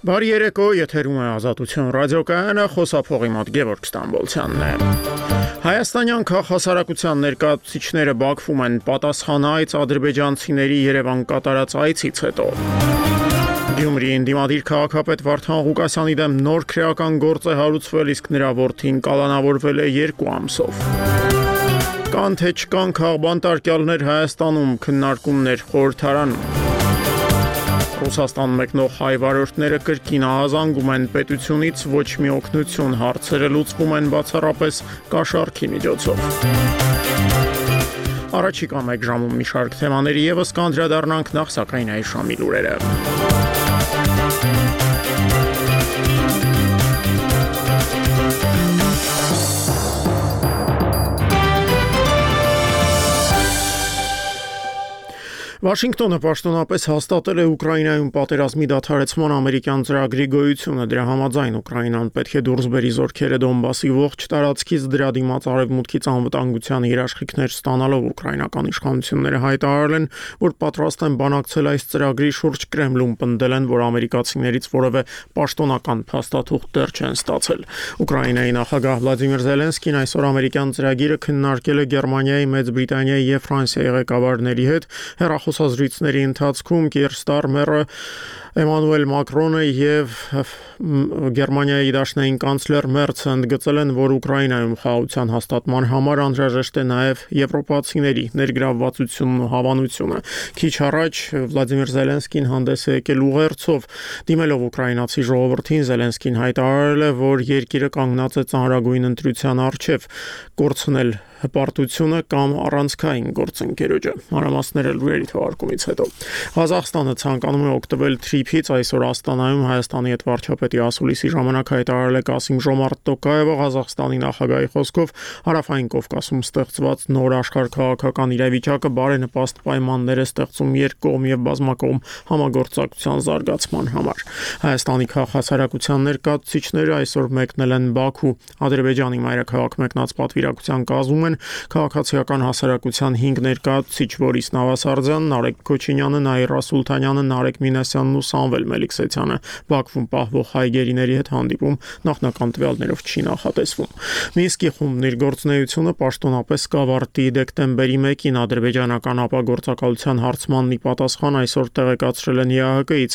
Բարի երեկո, եթերում է Ազատություն ռադիոկայանը, խոսափողի մոտ Գևորգ Ստամբոլցյանն է։ Հայաստանյան քաղաքասարակության ներկայացուցիչները Բաքվում են պատասխանայց ադրբեջանցիների Երևան կատարած այցից հետո։ Գյումրիի ընդդիմադիր քաղաքապետ Վարդան Ղուկասյանի դեմ նոր քրեական գործ է հարուցվել, իսկ նրա որդին կալանավորվել է 2 ամսով։ Կան թե չկան քաղբանտարկյալներ Հայաստանում, քննարկումներ խորհրդարանում։ Ռուսաստան մեկնող հայ վարորդները կրկին ահազանգում են պետությունից ոչ մի օգնություն, հարցերը լուծվում են բացառապես կաշառքի միջոցով։ Առաջիկա 1 ժամում մի շարք թեմաների եւս կանդրադառնանք, նախ սակայն այս ժամի լուրերը։ Վաշինգտոնը պաշտոնապես հաստատել է Ուկրաինայում պատերազմի դադարեցման ամերիկյան ծրագրի գոյությունը։ Դրա համաձայն Ուկրաինան պետք է դուրս բերի զորքերը Դոնբասի ողջ տարածքից, դրա դիմաց արևմուտքից անվտանգության երաշխիքներ ստանալով ուկրաինական իշխանությունները հայտարարել են, որ պատրաստ են բանակցել այս ծրագրի շուրջ։ Կրեմլում պնդել են, որ ամերիկացիներից որևէ պաշտոնական փաստաթուղթ դեռ չեն ստացել։ Ուկրաինայի նախագահ Վլադիմիր Զելենսկին այսօր ամերիկյան ծրագիրը քննարկել է Գերմանիայի, Մեծ Բրիտանիայի եւ Ֆրանսիայի ղեկավարների հետ։ Հեռախոսազրույցների ընթացքում Կիեր Ստարմերը, Էմանուել Մակրոնը եւ Գերմանիայի դաշնային կանցլեր Մերցը ընդգծել են, որ Ուկրաինայում խաղաղության հաստատման համար անհրաժեշտ է նաեւ եվրոպացիների ներգրավվածությունն ու հավանությունը։ Քիչ առաջ Վլադիմիր Զելենսկին հանդես է եկել ուղերձով, դիմելով ուկրաինացի ժողովրդին, Զելենսկին հայտարարել է, որ երկիրը կանգնած է ծանրագույն ընտրության առջև, կորցնել հպարտությունը կամ առանցքային գործընկերոջը։ Մանրամասները լուրերի թողարկումից հետո։ Ղազախստանը ցանկանում է օգտվել թրիփից, այսօր Աստանայում Հայաստանի հետ վարչապետի ասուլիսի ժամանակ հայտարարել է Կասիմ-Ժոմարտ Տոկաևը, Ղազախստանի նախագահի խոսքով Հարավային Կովկասում ստեղծված նոր աշխարհաքաղաքական իրավիճակը բարենպաստ պայմաններ է ստեղծում երկկողմ եւ բազմակողմ համագործակցության զարգացման համար։ Հայաստանի քաղաքասարակության ներկայացուցիչները այսօր մեկնել են Բաքու, Ադրբեջանի մայրաքաղաք մեկնած պատվիրակության կազմում քաղաքացիական հասարակության 5 ներկայացուցիչ, Բորիս Նավասարդյանն, Նարեկ Քոչինյանը, Նաիրա Սուլթանյանը, Նարեկ Մինասյանն ու Սամվել Մելիքսեթյանը։ Բաքվում պահվող հայ գերիների հետ հանդիպում նախնական տվյալներով չի նախատեսվում։ Մինսկի խումբն իր գործունեությունը պաշտոնապես կավարտի դեկտեմբերի 1-ին ադրբեջանական ապագործակալության հարցմանն ի պատասխան այսօր տեղեկացրել են ԵԱՀԿ-ից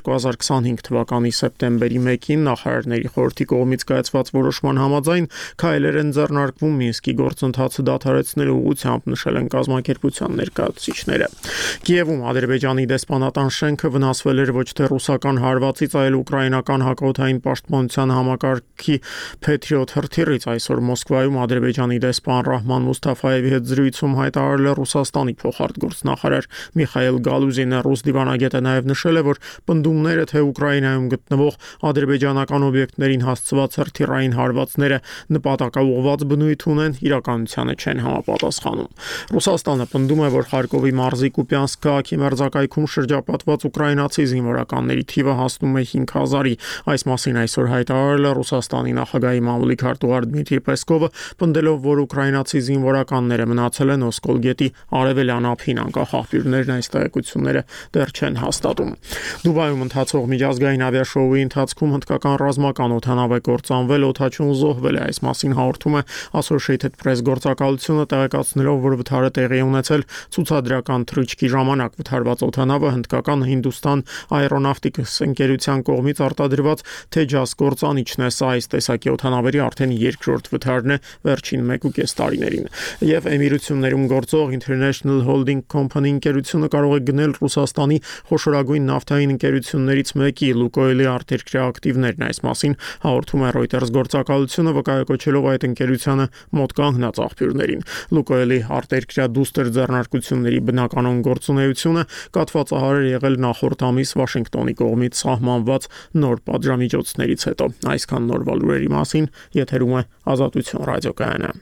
2025 թվականի սեպտեմբերի 1-ին նախարարների խորհրդի կողմից կայացված որոշման համաձայն քայլեր են ձեռնարկվում Մինսկի գործընթացը դադարեցնելու ուղղությամբ, նշել են կազմակերպության ներկայացուցիչները։ Կիևում Ադրբեջանի դեսպանատան շենքը վնասվել էր ոչ թե ռուսական հարվածից, այլ ուկրաինական հակաօդային պաշտպանության համակարգի Patriot հրթիռից։ Այսօր Մոսկվայում Ադրբեջանի դեսպան Ռահման Մուստաֆայևի հետ զրույցում հայտարարել է Ռուսաստանի փոխարտգործնախարար Միխայել Գալուզինը։ Ռուս դիվանագետը նաև նշել է, որ պնդումները, թե Ուկրաինայում գտնվող ադրբեջանական օբյեկտներին հասցված հրթիռային հարվածները նպատակաուղղված բնույթ ունեն, իրականությանը չեն համապատասխանում։ Ռուսաստանը պնդում է, որ Խարկովի մարզի Կուպյանսկ քաղաքի մերձակայքում շրջապատված ուկրաինացի զինվորականների թիվը հասնում է 5000-ի։ Այս մասին այսօր հայտարարել է Ռուսաստանի նախագահի մամուլի քարտուղար Դմիտրի Պեսկովը, պնդելով, որ ուկրաինացի զինվորականները մնացել են Օսկոլ գետի արևելյան ափին, անկախ աղբյուրներն այս տեղեկությունները դեռ չեն հաստատում։ Դուբայում ընթացող միջազգային ավիաշոուի ընթացքում հնդկական ռազմական օդանավ է կործանվել, օդաչուն զոհվել է։ Այս մասին հաղորդում է Associated Press գործակալությունը, տեղեկացնելով, որ վթարը տեղի է ունեցել ցուցադրական թռիչքի ժամանակ։ Վթարված օդանավը հնդկական Hindustan Aeronautics ընկերության կողմից արտադրված Tejas գործանիչն է։ Սա այս տեսակի օդանավերի արդեն երկրորդ վթարն է վերջին 1.5 տարիներին։ Եվ Էմիրություններում գործող International Holding Company ընկերությունը կարող է գնել Ռուսաստանի խոշորագույն նավթային ընկերություններից մեկի Lukoil-ի արտերկրյա ակտիվներն։ Այս մասին հաղորդում է Reuters գործակալությունը, վկայակոչելով այդ ընկերությանը մոտ կանգնած աղբյուրներին։ Lukoil-ի արտերկրյա դուստր ձեռնարկությունների բնականon գործունեությունը կաթվածահար է եղել նախորդ ամիս Վաշինգտոնի կողմից սահմանված նոր պատժամիջոցներից հետո։ Այսքան նորվա լուրերի մասին, եթերում է Ազատություն ռադիոկայանը։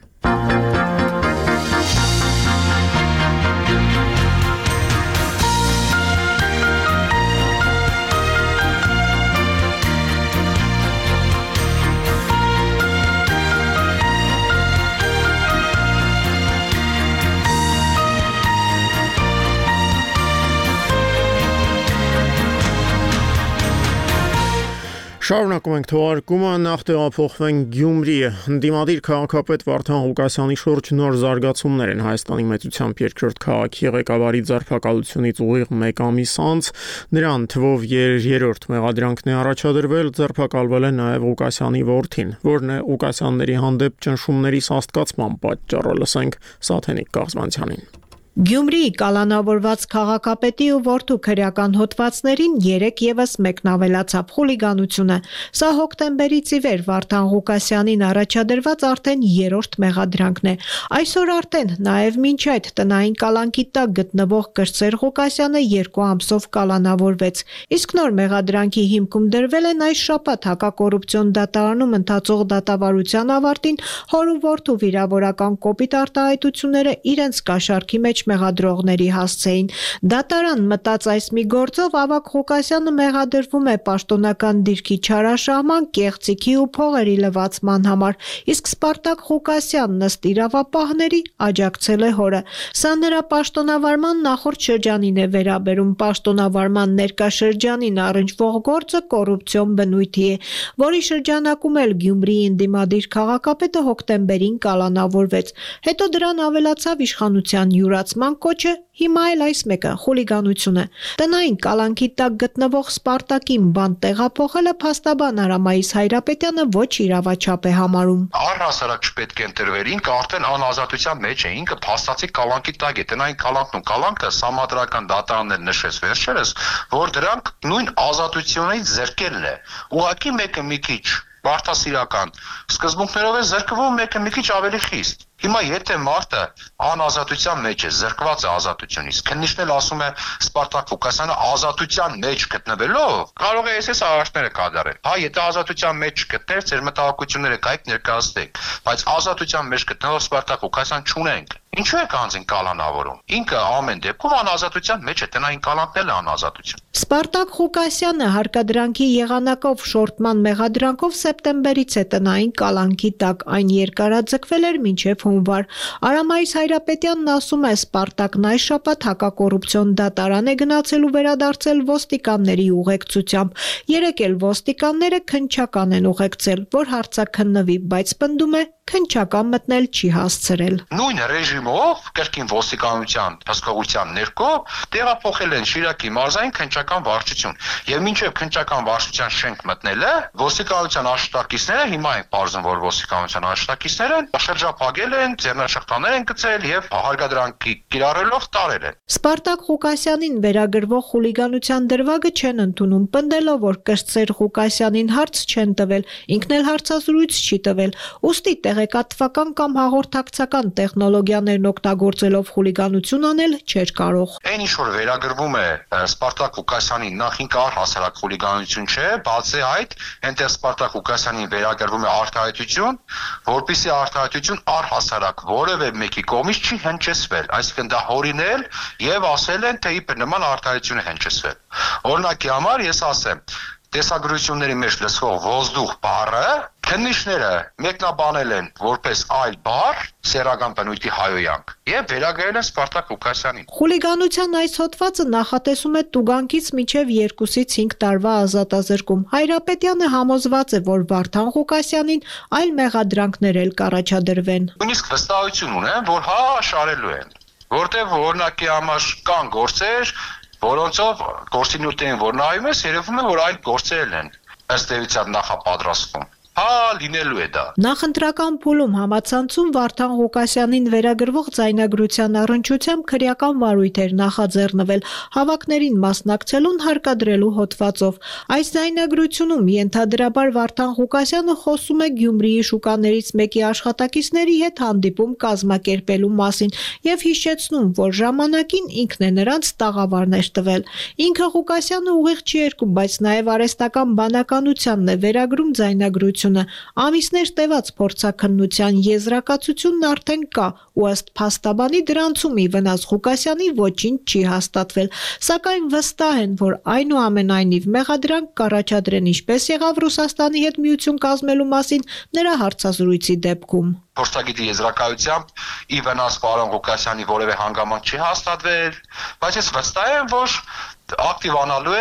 Շարունակում ենք թողարկումը, նախ տեղափոխվենք Գյումրի։ Դիմադիր քաղաքապետ Վարդան Ղուկասյանի շուրջ նոր զարգացումներ են Հայաստանի մեծությամբ երկրորդ քաղաքի ղեկավարի ձերբակալությունից ուղիղ 1 ամիս անց։ Նրան թվով երրորդ մեղադրանքն է առաջադրվել, ձերբակալվել է նաև Ղուկասյանի որդին, որն է Ղուկասյանների հանդեպ ճնշումների սաստկացման պատճառը, լսենք Սաթենիկ Կաղզմանցյանին։ Գյումրիի կալանավորված քաղաքապետի ու որդու քրեական հոդվածներին 3 ևս մեկնավելացավ խուլիգանությունը։ Սա հոկտեմբերից ի վեր Վարդան Ղուկասյանին առաջադրված արդեն 3-րդ մեղադրանքն է։ Այսօր արդեն նաև մինչ այդ տնային կալանքի տակ գտնվող Կրտսեր Ղուկասյանը 2 ամսով կալանավորվեց։ Իսկ նոր մեղադրանքի հիմքում դրվել են այս շաբաթ հակակոռուպցիոն դատարանում ընթացող դատավարության ավարտին հոր ու որդու վիրավորական կոպիտ արտահայտությունները իրենց կաշառքի մեջ մեղադրողների հասցեին։ Դատարան մտած այս մի գործով Ավագ Ղուկասյանը մեղադրվում է պաշտոնական դիրքի չարաշահման, կեղծիքի ու փողերի լվացման համար, իսկ Սպարտակ Ղուկասյանն ըստ իրավապահների աջակցել է հորը։ Սա նրա պաշտոնավարման նախորդ շրջանին է վերաբերում։ Պաշտոնավարման ներկա շրջանին առնչվող գործը կոռուպցիոն բնույթի է, որի շրջանակում էլ Գյումրիի ընդդիմադիր քաղաքապետը հոկտեմբերին կալանավորվեց։ Հետո դրան ավելացավ իշխանության յուրացման կոչը, հիմա էլ այս մեկը խուլիգանությունը։ Տնային կալանքի տակ գտնվող Սպարտակին բան տեղափոխելը փաստաբան Արամայիս Հայրապետյանը ոչ իրավաչափ է համարում։ Առհասարակ չպետք է ընտրվել, ինքը արդեն անազատության մեջ է, ինքը փաստացի կալանքի տակ է, տնային կալանքն ու կալանքը սահմանադրական դատարաններ նշեց վերջերս, որ դրանք նույն ազատությունից զրկելն է։ Ուղղակի մեկը մի քիչ մարդասիրական սկզբունքներով է զրկվում, մեկը մի քիչ ավելի խիստ։ Հիմա եթե մարդը անազատության մեջ է, զրկված է ազատությունից, քննիչն էլ ասում է Սպարտակ Ղուկասյանը ազատության մեջ գտնվելով, կարող է այս արարքները կատարել։ Հա, եթե ազատության մեջ չգտներ, ձեր մտահոգությունները կայք ներկայացնեք, բայց ազատության մեջ գտնվող Սպարտակ Ղուկասյան չունենք։ Ինչու է կանձին կալանավորում։ Ինքը ամեն դեպքում անազատության մեջ է, տնային կալանքն էլ է անազատություն։ Սպարտակ Ղուկասյանը հարկադրանքի եղանակով շորտման մեղադրանքով սեպտեմբերից է տնային կալանքի տակ, այն երկարաձգվել էր մինչև հունվար։ Արամայիս Հայրապետյանն ասում է, Սպարտակն այս շաբաթ հակակոռուպցիոն դատարան է գնացել ու վերադարձել ոստիկանների ուղեկցությամբ։ Երեկ էլ ոստիկանները քննչական են ուղեկցել, որ հարցաքննվի, բայց պնդում է քննչական մտնել չի հասցրել։ Նույն ռեժիմով կրկին ոստիկանության հսկողության ներքո տեղափոխել են Շիրակի մարզային քննչական վարչություն։ Եվ մինչև քննչական վարչության շենք մտնելը ոստիկանության աշխատակիցները հիմա են բարձր, որ ոստիկանության աշխատակիցները շրջափակել են, ձեռնաշղթաներ են գցել եւ հարկադրանքի կիրառելով տարել են։ Սպարտակ Ղուկասյանին վերագրվող խուլիգանության դրվագը չեն ընդունում, պնդելով, որ Կրտսեր Ղուկասյանին հարց չեն տվել, ինքն էլ հարցազրույց չի տվել։ Ուստի տեղեկատվական կամ հաղորդակցական տեխնոլոգիաներն օգտագործելով խուլիգանություն անել չէր կարող։ Այն ինչ որ վերագրվում է Սպարտակ Ղուկասյանին, նախ ինքը առհասարակ խուլիգանություն չէ, բացի այդ, այնտեղ Սպարտակ Ղուկասյանին վերագրվում է արտահայտություն, որպեսզի արտահայտություն առհասարակ որևէ մեկի կողմից չի հնչեցվել, այսինքն դա հորինել եւ ասել են, թե իբր նման արտահայտություն է հնչեցվել։ Օրինակի համար ես ասեմ, տեսագրությունների մեջ լսվող ոզդուխ բառը քննիչները մեկնաբանել են որպես այլ բառ, սեռական բնույթի հայոյանք, եւ վերագրել են Սպարտակ Ղուկասյանին։ Խուլիգանության այս հոդվածը նախատեսում է տուգանքից մինչև 2-ից 5 տարվա ազատազրկում։ Հայրապետյանը համոզված է, որ Վարդան Ղուկասյանին այլ մեղադրանքներ էլ կառաջադրվեն։ Նույնիսկ վստահություն ունեն, որ հա շարելու են, որտեղ օրինակի համար կան գործեր, որոնցով գործի նյութերին որ նայում ես, երևում է, որ այլ գործեր են ըստ էության նախապատրաստվում։ Հա, լինելու է դա։ Նախընտրական փուլում համացանցում Վարդան Ղուկասյանին վերագրվող ձայնագրության առնչությամբ քրեական վարույթ էր նախաձեռնվել հավաքներին մասնակցելուն հարկադրելու հոդվածով։ Այս ձայնագրությունում ենթադրաբար Վարդան Ղուկասյանը խոսում է Գյումրիի շուկաներից մեկի աշխատակիցների հետ հանդիպում կազմակերպելու մասին եւ հիշեցնում, որ ժամանակին ինքն է նրանց տաղավարներ տվել։ Ինքը Ղուկասյանը ուղիղ չի երկում, բայց նաեւ արհեստական բանականությանն է վերագրում ձայնագրություն։ Ամիսներ տևած փորձաքննության եզրակացությունն արդեն կա ու ըստ փաստաբանի դրանցում ի վնաս Ղուկասյանի ոչինչ չի հաստատվել, սակայն վստահ են, որ այնուամենայնիվ մեղադրանք կառաջադրեն, ինչպես եղավ Ռուսաստանի հետ միություն կազմելու մասին նրա հարցազրույցի դեպքում։ Փորձագետի եզրակացությամբ ի վնաս պարոն Ղուկասյանի որևէ հանգամանք չի հաստատվել, բայց ես վստահ եմ, որ ակտիվանալու են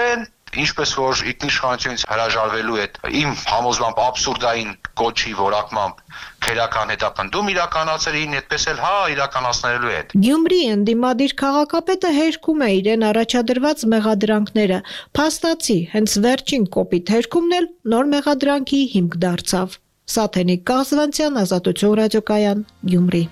Ինչպես որ ինքնիշխանությունից հրաժարվելու հետ իմ համոզմամբ աբսուրդային կոչի որակմամբ քերական հետապնդում իրականացրին, այդպես էլ իրականացնելու հետ։ Գյումրիի ընդդիմադիր քաղաքապետը հերքում է իրեն առաջադրված մեղադրանքները։ Փաստացի, հենց վերջին կոպիտ հերքումն էլ նոր մեղադրանքի հիմք դարձավ։ Սաթենիկ Կազվանցյան, Ազատություն ռադիոկայան, Գյումրի։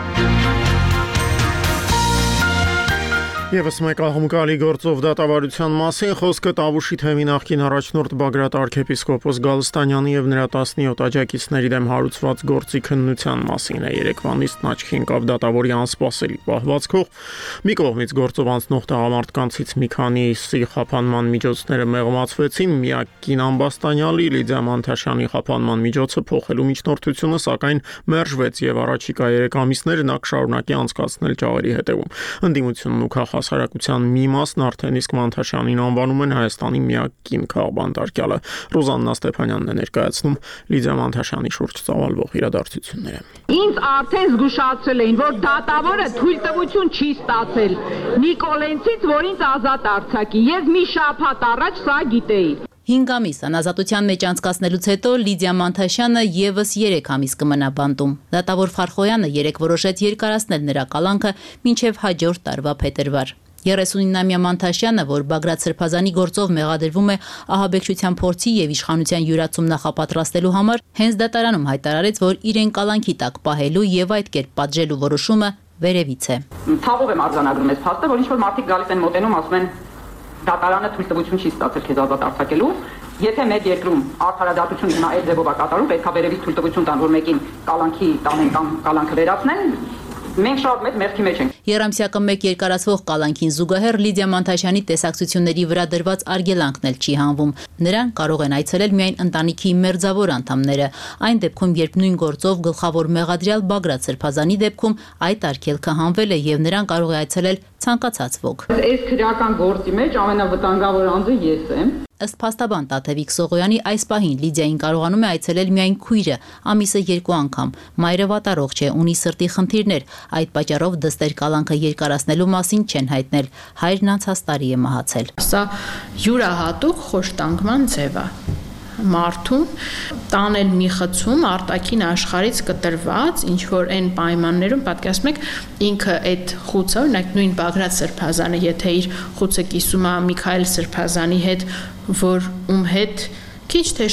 Եվս մեկ ահմկալի գործով դատավարության մասին խոսքը Տավուշի թեմի նախկին առաջնորդ Բագրատ arczepiskopos Գալստանյանի եւ նրա 17 աջակիցների դեմ հարուցված գործի քննության մասին է։ Երեկվանից աչքի ընկավ դատավորի անսպասելի պահվածքով։ Մի կողմից գործով անցնող տղամարդկանցից մի քանիսի խափանման միջոցները մեղմացվեցին, միակ կին ամբաստանյալի Լիդիա Մանթաշյանի խափանման միջոցը փոխելու միջնորդությունը, սակայն մերժվեց եւ առաջիկա 3 ամիսները նա կշարունակի անցկացնել ճաղերի հետևում։ Ընդդիմությունն ու հասարակության մի մասն արդեն իսկ Մանթաշյանին անվանում են Հայաստանի միակ կին քաղբանտարկյալը։ Ռոզաննա Ստեփանյանն է ներկայացնում Լիդիա Մանթաշյանի շուրջ ծավալվող իրադարձությունները։ Ինձ արդեն զգուշացրել էին, որ դատավորը թույլտվություն չի ստացել Նիկոլենցից, որ ինձ ազատ արձակի։ Ես մի շաբաթ առաջ սա գիտեի։ 5 ամիս անազատության մեջ անցկացնելուց հետո Լիդիա Մանթաշյանը եւս 3 ամիս կմնա բանտում։ Դատավոր Ֆարխոյանը երեկ որոշեց երկարացնել նրա կալանքը մինչև հաջորդ տարվա փետրվար։ 39-ամյա Մանթաշյանը, որ Բագրատ Սրբազանի գործով մեղադրվում է ահաբեկչության փորձի եւ իշխանության յուրացում նախապատրաստելու համար, հենց դատարանում հայտարարեց, որ իրեն կալանքի տակ պահելու եւ այդ կերպ պատժելու որոշումը վերևից է։ Թավով եմ արձանագրում այս փաստը, որ ինչ որ մարդիկ գալիս են մոտենում, ասում են դատարանը թույլտվություն չի ստացել քեզ ազատ արձակելու։ Եթե մեր երկրում արդարադատությունը նա այդ ձևով է կատարում, պետք է վերևից թույլտվություն տան, որ մեկին կալանքի տանեն կամ կալանքը վերացնեն։ Մենք շատ մեծ մեղքի մեջ ենք։ Երամսյակը մեկ երկարացվող կալանքին զուգահեռ Լիդիա Մանթաշյանի տեսակցությունների վրա դրված արգելանքն էլ չի հանվում։ Նրան կարող են այցելել միայն ընտանիքի մերձավոր անդամները։ Այն դեպքում, երբ նույն գործով գլխավոր մեղադրյալ Բագրատ Սրբազանի դեպքում այդ արգելքը հանվել է եւ նրան կարող է այցելել ցանկացած ոք։ Այս քրեական գործի մեջ ամենավտանգավոր անձը ես եմ։ Ըստ փաստաբան Տաթևիկ Սողոյանի այս պահին Լիդիային կարողանում է այցելել միայն քույրը, ամիսը 2 անգամ։ Մայրը վատառողջ է, ունի սրտի խնդիրներ, այդ պատճառով դստեր կալանքը երկարացնելու մասին չեն հայտնել։ Հայրն անցած տարի է մահացել։ Սա յուրահատուկ խոշտանգման ձև է մարդուն տանել մի խցում արտաքին աշխարհից կտրված, ինչ որ այն պայմաններում պատկերացնում եք ինքը այդ խուցը, օրինակ նույն Բագրատ Սրբազանը, եթե իր խուցը կիսում է Միքայել Սրբազանի հետ, որ ում հետ քիչ թե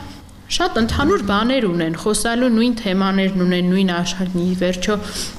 շատ ընդհանուր բաներ ունեն, խոսալու նույն թեմաներն ունեն, նույն աշխարհի վերջո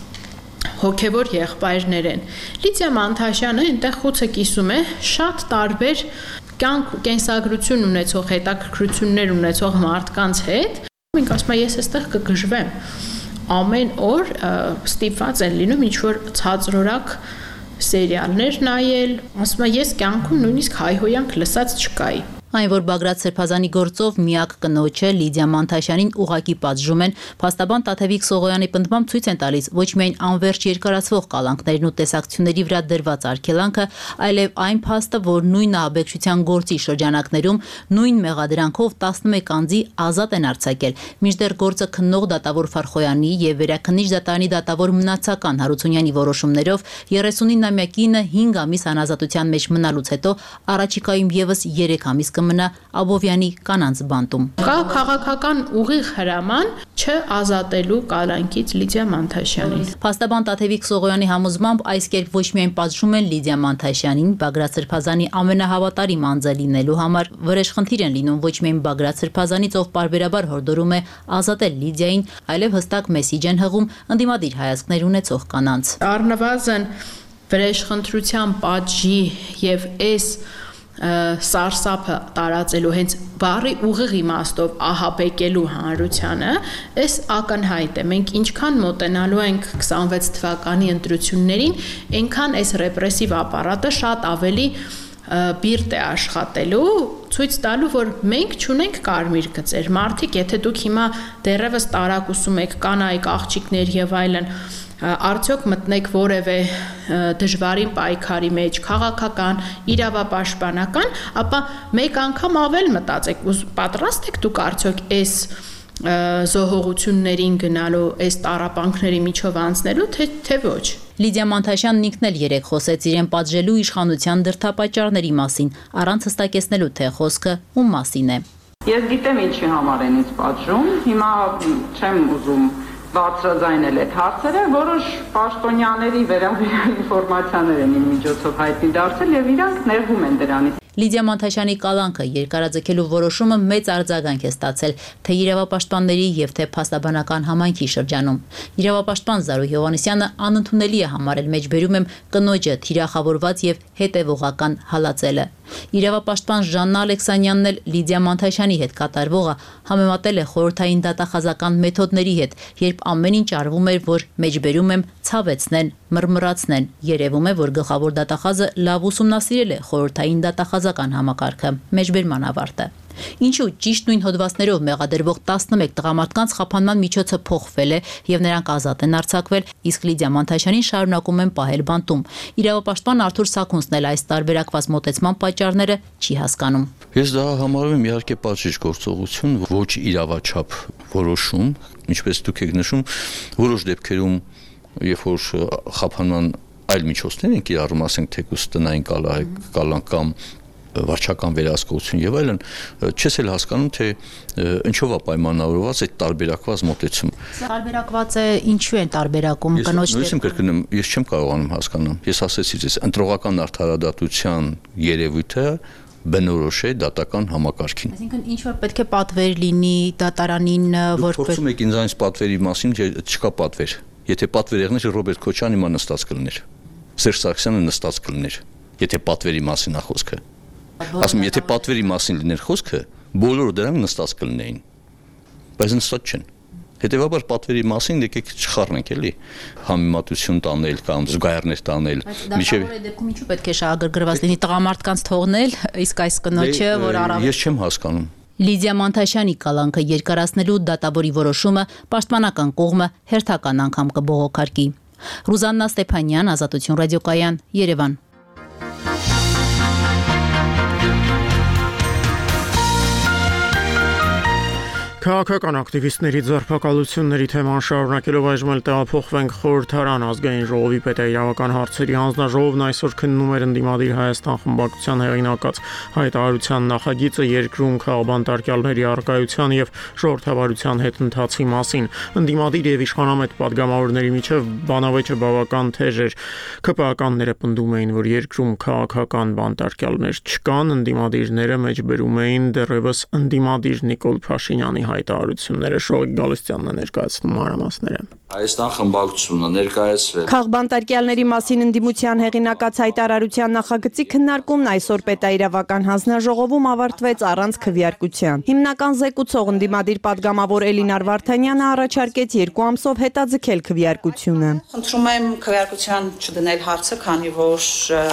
հոգևոր եղբայրներ են։ Լիդիա Մանթաշյանը այնտեղ խուցը կիսում է շատ տարբեր կենսագրություն ունեցող, հետաքրքրություններ ունեցող մարդկանց հետ։ Մենք ասում ենք, ես այստեղ կգժվեմ։ Ամեն օր ստիպված են լինում ինչ-որ ցածրորակ սերիալներ նայել։ Ասում եմ, ես կյանքում նույնիսկ հայհոյանք լսած չկայի։ Այն, որ Բագրատ Սրբազանի գործով միակ կնոջը Լիդիա Մանթաշյանին ուղակի պատժում են, փաստաբան Տաթևիկ Սողոյանի պնդմամբ ցույց են տալիս ոչ միայն անվերջ երկարացվող կալանքներն ու տեսակցությունների վրա դրված արգելանքը, այլև այն փաստը, որ նույն ահաբեկչության գործի շրջանակներում նույն մեղադրանքով 11 անձի ազատ են արձակել, մինչդեռ գործը քննող դատավոր Ֆարխոյանի եւ վերաքննիչ դատարանի դատավոր Մնացական Հարությունյանի որոշումներով 39-ամյա կինը 5 ամիս անազատության մեջ մնալուց հետո առաջիկայում եւս 3 ամիս մնա Աբովյանի կանանց բանտում։ Կա քաղաքական ուղիղ հրաման չազատելու կալանքից Լիդիա Մանթաշյանին։ Փաստաբան Տաթևիկ Սողոյանի համոզմամբ այս կերպ ոչ միայն պատժում են Լիդիա Մանթաշյանին, Բագրատ Սրբազանի ամենահավատարիմ անձը լինելու համար, վրեժ խնդիր են լինում ոչ միայն Բագրատ Սրբազանից, ով պարբերաբար հորդորում է ազատել Լիդիային, այլև հստակ մեսիջ են հղում ընդդիմադիր հայացքներ ունեցող կանանց։ Առնվազն վրեժ խնդրության պատժի եւ այս սարսափը տարածելու հենց բառի ուղիղ իմաստով ահաբեկելու հանրությանը, այս ակնհայտ է։ Մենք ինչքան մոտենալու ենք 26 թվականի ընտրություններին, այնքան այս ռեպրեսիվ ապարատը շատ ավելի բիրտ է աշխատելու, ցույց տալու, որ մենք չունենք կարմիր գծեր։ Մարդիկ, եթե դուք հիմա դեռևս տարակուսում եք կանայք, աղջիկներ եւ այլն, արդյոք մտնեք որևէ դժվարին պայքարի մեջ, քաղաքական, իրավապաշտպանական, ապա մեկ անգամ ավել մտածեք, պատրաստ եք դուք արդյոք այս զոհողություններին գնալու, այս տառապանքների միջով անցնելու, թե ոչ։ Լիդիա Մանթաշյանն ինքն էլ երեք խոսեց իրեն պատժելու իշխանության դրդապատճառների մասին, առանց հստակեցնելու թե խոսքը ում մասին է։ Ես գիտեմ ինչի համար են ինձ պատժում, հիմա չեմ ուզում բարձրաձայնել այդ հարցերը, որոշ պաշտոնյաների վերաբերյալ ինֆորմացիաներ են իմ միջոցով հայտնի դարձել եւ իրանք ներվում են դրանից։ Լիդիա Մանթաշյանի կալանքը երկարաձգելու որոշումը մեծ արձագանք է ստացել թե իրավապաշտպանների եւ թե փաստաբանական համայնքի շրջանում։ Իրավապաշտպան Զարու Հովհաննիսյանը անընդունելի է համարել մեջբերում եմ կնոջը թիրախավորված եւ հետեւողական հալածելը։ Իրավապաշտպան Ժաննա Ալեքսանյանն էլ Լիդիա Մանթաշյանի հետ կատարվողը համեմատել է խորհրդային դատախազական մեթոդների հետ, երբ ամեն ինչ արվում էր, որ մեջբերում եմ ցավեցնեն, մռմռացնեն։ Երևում է, որ գլխավոր դատախազը լավ ուսումնասիրել է խորհրդային դատախազական համակարգը, մեջբերման ավարտը։ Ինչու ճիշտ նույն հոդվածներով մեղադրվող 11 տղամարդկանց խափանման միջոցը փոխվել է եւ նրանք ազատ են արձակվել, իսկ Լիդիա Մանթաշյանին շարունակում են պահել բանտում։ Իրավապաշտպան Արթուր Սաքունցն էլ այս տարբերակված մոտեցման պատճառները չի հասկանում։ Ես դա համարում եմ իհարկե պատժիչ գործողություն, ոչ իրավաչափ որոշում, ինչպես դուք եք նշում, որոշ դեպքերում երբ որ խափանման այլ միջոցներ են կիրառում, ասենք թեկուզ տնային կալանք կամ վարչական վերահսկողություն եւ այլն, չես էլ հասկանում թե ինչով է պայմանավորված այդ տարբերակված մոտեցումը։ Տարբերակված է, ինչու են տարբերակում կնոջ դեպքում։ Ես չեմ կարողանում հասկանալ։ Ես ասեցի ձեզ, ընտրողական արդարադատության երևույթը բնորոշ է դատական համակարգին։ Այսինքն ինչ որ պետք է պատվեր լինի դատարանին, որ փորձում եք ինձ այնց պատվերի մասին, չկա պատվեր։ Եթե պատվեր եղներ, Ռոբերտ Քոչյանը հիմա նստած կլիներ։ Սերժ Սարգսյանը նստած կլիներ։ Եթե պատվերի մասին է խոսքը։ Ասում եմ, եթե պատվերի մասին լիներ խոսքը, բոլորը դրանք նստած կլինեին։ Բայց նստած չեն։ Հետևաբար պատվերի մասին եկեք չխառնենք էլի, համեմատություն տանել կամ զուգահեռներ տանել։ Մինչև այդ դեպքում ինչու պետք է շահագրգռված լինի տղամարդկանց թողնել, իսկ այս կնոջը, որ առավել։ Ես չեմ հասկանում։ Լիդիա Մանթաշյանի կալանքը երկարացնելու դատավորի որոշումը պաշտպանական կողմը հերթական անգամ կբողոքարկի։ Ռուզաննա Ստեփանյան, Ազատություն ռադիոկայան, Երևան։ Քաղաքական ակտիվիստների ձերբակալությունների թեման շարունակելով այժմ էլ տեղափոխվենք խորհրդարան ազգային ժողովի պետաիրավական հարցերի հանձնաժողովն այսօր քննում էր ընդդիմադիր Հայաստան խմբակցության հեղինակած հայտարարության նախագիծը երկրում քաղաքբանտարկյալների առկայության եւ ժողովրդավարության հետընթացի մասին։ Ընդդիմադիր եւ իշխանամետ падգամավորների միջև բանավեճը բավական թեժ էր։ ԿՊԱ-ականները պնդում էին, որ երկրում քաղաքական բանտարկյալներ չկան, ընդդիմադիրները մեջբերում էին դեռևս ընդդիմադիր Նիկոլ Փաշինյանի հայտարարությունները։ Շողիկ Գալստյանն է ներկայացնում մանրամասները։ Հայաստան խմբակցությունը ներկայացրել Քաղաքբանտարկյալների մասին ընդդիմության հեղինակած հայտարարության նախագծի քննարկումն այսօր պետաիրավական հանձնաժողովում ավարտվեց առանց քվեարկության։ Հիմնական զեկուցող ընդդիմադիր падգամավոր Էլինար Վարդանյանը առաջարկեց 2 ամսով հետաձգել քվեարկությունը։ Խնդրում եմ քվեարկության չդնել հարցը, քանի որ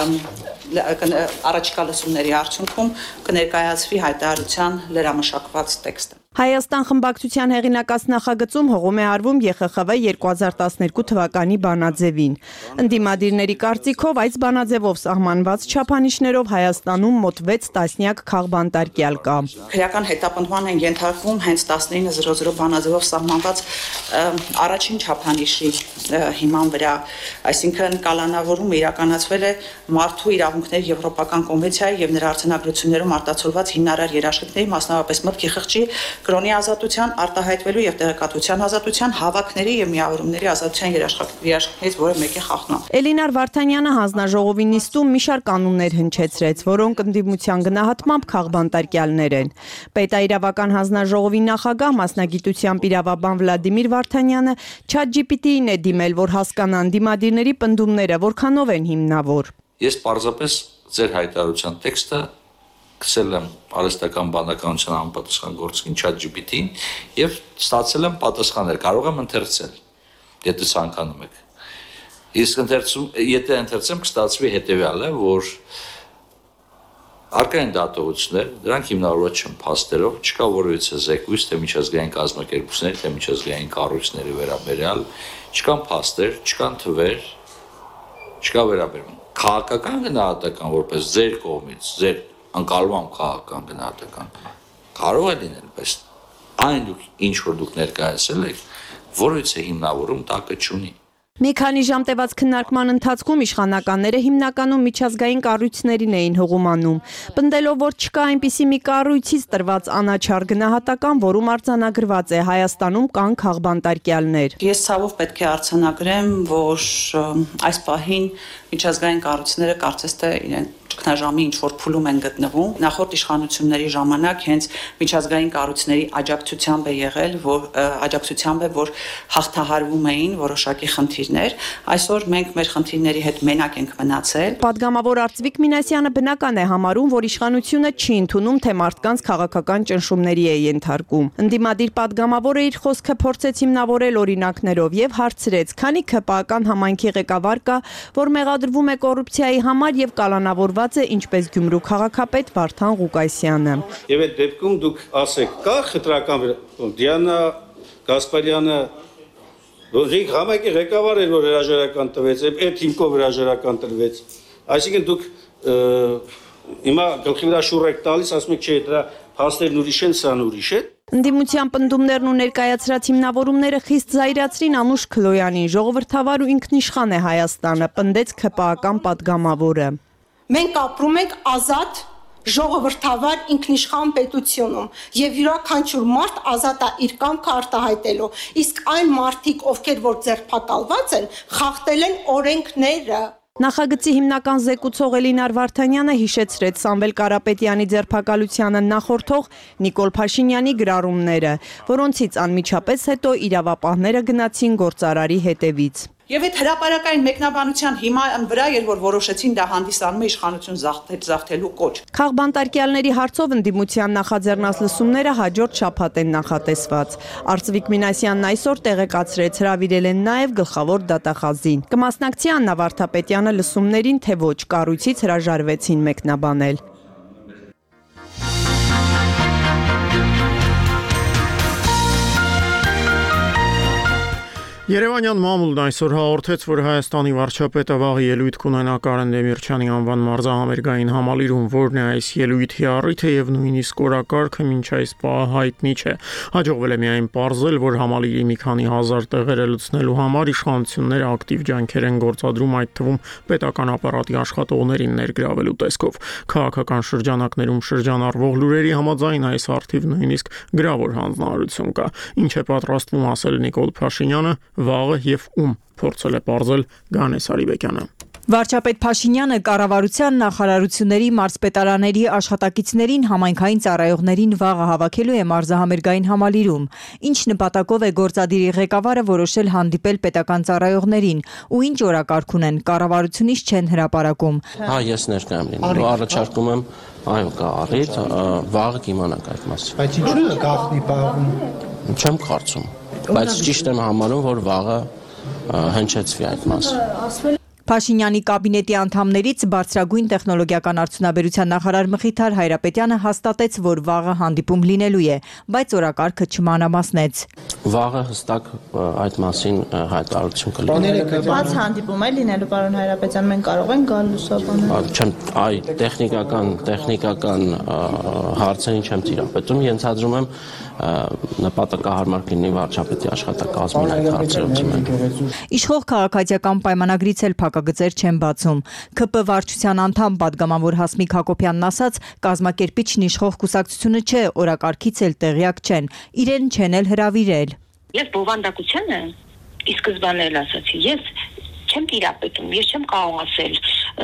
առաջիկա լսումների արդյունքում կներկայացվի հայտարարության լրամշակված տեքստը։ Հայաստան խմբակցության հեղինակած նախագծում հողում է արվում ԵԽԽՎ 2012 թվականի բանաձևին։ Ընդդիմադիրների կարծիքով այս բանաձևով սահմանված չափանիշներով Հայաստանում մոտ 6 տասնյակ քաղաքբանտարկյալ կա։ Քրեական հետապնդման են ենթարկվում հենց 1900 բանաձևով սահմանված առաջին չափանիշի հիման վրա, այսինքն կալանավորումը իրականացվել է մարդու իրավունքների եվրոպական կոնվենցիայի եւ նրա արձանագրություններում արտացոլված հիմնարար երաշխիքների, մասնավորապես մտքի խղճի, կրոնի ազատության, արտահայտվելու եւ տեղեկատվության ազատության, հավաքների եւ միավորումների ազատության երաշխիքներից որը մեկի խախտում։ Էլինար Վարդանյանը հանձնաժողովի նիստում մի շարք կանոններ հնչեցրեց, որոնք ընդդիմության գնահատմամբ քաղաքբանտարկյալներ են։ Պետաիրավական հանձնաժողովի նախագահ մասնագիտությամբ իրավաբան Վլադիմիր Վարդանյանը ChatGPT-ին է դիմել, որ հասկանա ընդդիմադիրների պնդումները որքանով են հիմնավոր։ Ես պարզապես ձեր հայտարարության տեքստը գցել եմ արհեստական բանականության համապատասխան գործին ChatGPT-ին եւ ստացել եմ պատասխաններ, կարող եմ ընթերցել, եթե ցանկանում եք։ Իսկ եթե ընթերցեմ, կստացվի հետեւյալը, որ արկա են դատողություններ, դրանք հիմնավորված չեն փաստերով, չկա որևիցե զեկույց, թե միջազգային կազմակերպությունների, թե միջազգային կառույցների վերաբերյալ, չկան փաստեր, չկան թվեր, չկա վերաբերում։ Քաղաքական գնահատական որպես ձեր կողմից, ձեր անկալվամ քաղաքական գնահատական կարող է լինել, բայց այն ինչ որ դուք ներկայացել եք, որից է հիմնավորում տակը չունի։ Մի քանի ժամ տևած քննարկման ընթացքում իշխանականները հիմնականում միջազգային կառույցներին էին հողում անում, պնդելով, որ չկա այնպիսի մի կառույցից տրված անաչառ գնահատական, որում արձանագրված է Հայաստանում կան քաղբանտարկյալներ։ Ես ցավով պետք է արձանագրեմ, որ այս պահին միջազգային կառույցները կարծես թե իրեն ճգնաժամի ինչ որ փուլում են գտնվում։ Նախորդ իշխանությունների ժամանակ հենց միջազգային կառույցների աջակցությամբ է եղել, որ հաղթահարվում էին որոշակի խնդիրներ։ Այսօր մենք մեր խնդիրների հետ մենակ ենք մնացել։ Պատգամավոր Արծվիկ Մինասյանը բնական է համարում, որ իշխանությունը չի ընդունում, թե մարդկանց քաղաքական ճնշումների է ենթարկում։ Ընդդիմադիր պատգամավորը իր խոսքը փորձեց հիմնավորել օրինակներով եւ հարցրեց, քանի ԿՊԱ-ական համայնքի ղեկավար կա, որ մեղադրվում է կոռուպցիայի համար եւ կալանավորված է ինչպես Գյումրու քաղաքապետ Վարդան Ղուկասյանը։ Եվ այդ դեպքում դուք ասեք, կա խտրական Դիանա Գասպարյանը, որ համայնքի ղեկավար էր, որ հրաժարական տվեց, այդ հիմքով հրաժարական տրվեց։ Այսինքն դուք հիմա գլխի վրա շուռ եք տալիս, ասում եք, չէ, դրա փաստերն ուրիշ են, սան ուրիշ է։ Ընդդիմության պնդումներն ու ներկայացրած հիմնավորումները խիստ զայրացրին Անուշ Քլոյանին, ժողովրդավար ու ինքնիշխան է Հայաստանը, պնդեց ԿՊԱ-ական պատգամավորը։ Մենք ապրում ենք ազատ ժողովրդավար ինքնիշխան պետությունում եւ յուրաքանչյուր մարդ ազատ է իր կամքը արտահայտելու, իսկ այն մարդիկ, ովքեր որ ձերբակալված են, խախտել են օրենքները։ Նախագծի հիմնական զեկուցող Էլինար Վարդանյանը հիշեցրեց Սամվել Կարապետյանի ձերբակալությանը նախորդող Նիկոլ Փաշինյանի գրառումները, որոնցից անմիջապես հետո իրավապահները գնացին գործարարի հետևից։ Եվ այդ հրապարակային մեկնաբանության հիման վրա էր, որ որոշեցին դա հանդիսանում է իշխանություն զավթելու կոչ։ Քաղբանտարկյալների հարցով ընդդիմության նախաձեռնած լսումները հաջորդ շաբաթ են նախատեսված։ Արծվիկ Մինասյանն այսօր տեղեկացրեց, հրավիրել են նաև գլխավոր դատախազին։ Կմասնակցի Աննա Վարդապետյանը լսումներին, թե ոչ, կառույցից հրաժարվեցին մեկնաբանել։ Երևանյան մամուլն այսօր հաղորդեց, որ Հայաստանի վարչապետը վաղ ելույթ կունենա Կարեն Դեմիրճյանի անվան մարզահամերգային համալիրում, որն է այս ելույթի առիթը եւ նույնիսկ օրակարգը մինչ այս պահը հայտնի չէ։ Հաջողվել է միայն պարզել, որ համալիրի մի քանի հազար տեղերը լցնելու համար իշխանությունները ակտիվ ջանքեր են գործադրում, այդ թվում պետական ապարատի աշխատողներին ներգրավելու տեսքով։ Քաղաքական շրջանակներում շրջանառվող լուրերի համաձայն այս արդիվ նույնիսկ գրավոր հանձնարարություն կա, ինչ է պատրաստվում ասել Նիկոլ Փաշինյանը, վաղը եւ ում փորձել է պարզել Գանես Արիբեկյանը։ Վարչապետ Փաշինյանը կառավարության նախարարությունների մարզպետարանների աշխատակիցներին համայնքային ծառայողներին վաղը հավաքելու է մարզահամերգային համալիրում, ինչ նպատակով է գործադիրի ղեկավարը որոշել հանդիպել պետական ծառայողներին ու ինչ օրակարգ ունեն, կառավարությունից չեն հրապարակում։ Հա, ես ներկայ եմ լինելու, առաջարկում եմ այո, կա առիթ, վաղը կիմանանք այդ մասին։ Բայց ինչու է գաղտնի պահում։ Չեմ կարծում, բայց ճիշտ եմ համարում, որ վաղը հնչեցվի այդ մասը։ Փաշինյանի կաբինետի անդամներից բարձրագույն տեխնոլոգիական արդյունաբերության նախարար Մխիթար Հայրապետյանը հաստատեց, որ վաղը հանդիպում լինելու է, բայց օրակարգը չմանրամասնեց։ Վաղը հստակ այդ մասին հայտարարություն կլինի։ Բաց հանդիպում է լինելու, պարոն Հայրապետյան, մենք կարող ենք գալ լուսաբանել։ Չեմ, այ տեխնիկական հարցերին չեմ տիրապետում, ենթադրում եմ նպատակահարմար կլինի վարչապետի աշխատակազմին այդ հարցերով դիմել։ Իշխող քաղաքացիական պայմանագրից էլ փակագծեր չեն բացում։ ԿՊ վարչության անդամ պատգամավոր Հասմիկ Հակոբյանն ասաց, կազմակերպիչն իշխող կուսակցությունը չէ, օրակարգից էլ տեղյակ չեն, իրեն չեն էլ հրավիրել։ Ես բովանդակությանը ի սկզբանե էլ ասացի, ես չեմ տիրապետում, ես չեմ կարող ասել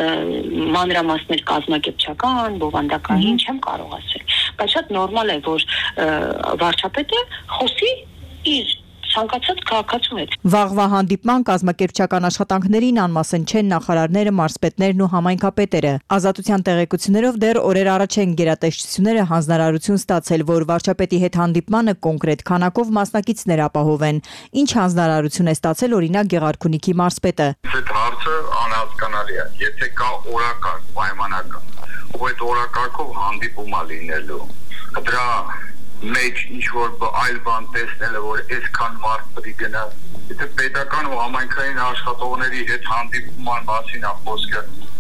մանրամասներ կազմակերպչական, բովանդակային չեմ կարող ասել, բայց շատ նորմալ է, որ վարչապետը խոսի իր ցանկացած քաղաքացու հետ։ Վաղվա հանդիպման կազմակերպչական աշխատանքներին անմասն չեն նախարարները, մարզպետներն ու համայնքապետերը։ Ազատության տեղեկություններով դեռ օրեր առաջ են գերատեսչությունները հանձնարարություն ստացել, որ վարչապետի հետ հանդիպմանը կոնկրետ քանակով մասնակիցներ ապահովեն։ Ինչ հանձնարարություն է ստացել օրինակ Գեղարքունիքի մարզպետը։ Այդ հարցը անհասկանալի է։ Եթե կա օրակարգ, պայմանական, ու այդ օրակարգով հանդիպում է լինելու, դրա մեջ ինչ-որ այլ բան տեսնելը, որ այսքան մարդ պետք է գնա, եթե պետական ու համայնքային աշխատողների հետ հանդիպման մասին է խոսքը,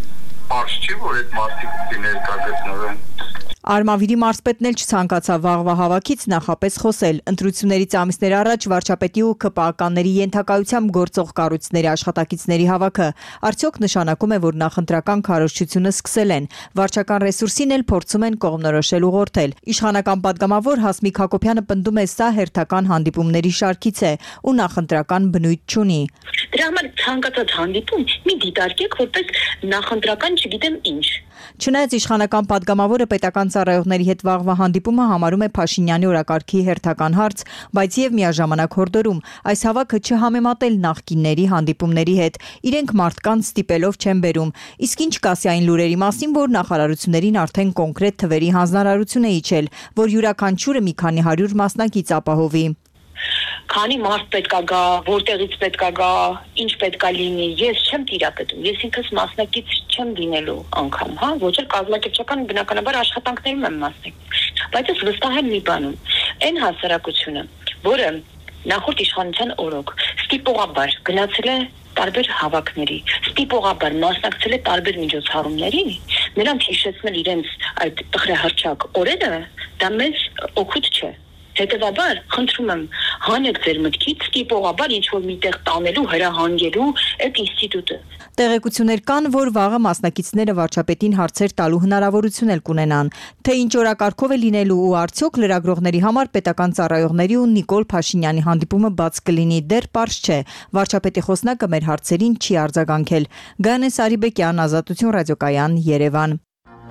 Պարզ չի, որ այդ մարդիկ ներկա գտնվեն։ Արմավիրի մարզպետն էլ չցանկացավ վաղվա հավաքից նախապես խոսել։ Ընտրություններից ամիսներ առաջ վարչապետի ու ԿՊԱ-կանների ենթակայությամբ գործող կառույցների աշխատակիցների հավաքը արդյոք նշանակում է, որ նախընտրական քարոզչությունը սկսել են։ Վարչական ռեսուրսին էլ փորձում են կողմնորոշել ուղղորդել։ Իշխանական պատգամավոր Հասմիկ Հակոբյանը պնդում է, սա հերթական հանդիպումների շարքից է ու նախընտրական բնույթ չունի։ Դրա համար ցանկացած հանդիպում մի դիտարկեք որպես նախընտրական չգիտեմ ինչ։ Չնայած իշխանական պատգամավորը պետական ծառայողների հետ վաղվա հանդիպումը համարում է Փաշինյանի օրակարգի հերթական հարց, բայց եւ միաժամանակ հորդորում այս հավաքը չհամեմատել նախկինների հանդիպումների հետ։ Իրենք մարդկանց ստիպելով չեն բերում։ Իսկ ինչ կասի այն լուրերի մասին, որ նախարարություններին արդեն կոնկրետ թվերի հանձնարարություն է իջել, որ յուրաքանչյուրը մի քանի 100 մասնակից ապահովի։ Քանի մարդ պետքա գա, որտեղից պետքա գա, ինչ պետքա լինի, ես չեմ տիրապետում, ես ինքս մասնակից չեմ լինելու անգամ, հա, ոչ էլ կազմակերպչական բնականաբար աշխատանքներում եմ մասնակից, բայց ես վստահ եմ մի բանում, այն հասարակությունը, որը նախորդ իշխանության օրոք ստիպողաբար գնացել է տարբեր հավաքների, ստիպողաբար մասնակցել է տարբեր միջոցառումների, նրանց հիշեցնել իրենց այդ տխրահռչակ օրերը, դա մեզ օգուտ չէ։ Հետևաբար, խնդրում եմ, հանեք ձեր մտքից ստիպողաբար ինչ-որ միտեղ տանելու, հրահանգելու այդ ինստիտուտը։ Տեղեկություններ կան, որ վաղը մասնակիցները վարչապետին հարցեր տալու հնարավորություն էլ կունենան, թե ինչ օրակարգով է լինելու ու արդյոք լրագրողների համար պետական ծառայողների ու Նիկոլ Փաշինյանի հանդիպումը բաց կլինի, դեռ պարզ չէ։ Վարչապետի խոսնակը մեր հարցերին չի արձագանքել։ Գայանե Սարիբեկյան, Ազատություն ռադիոկայան, Երևան։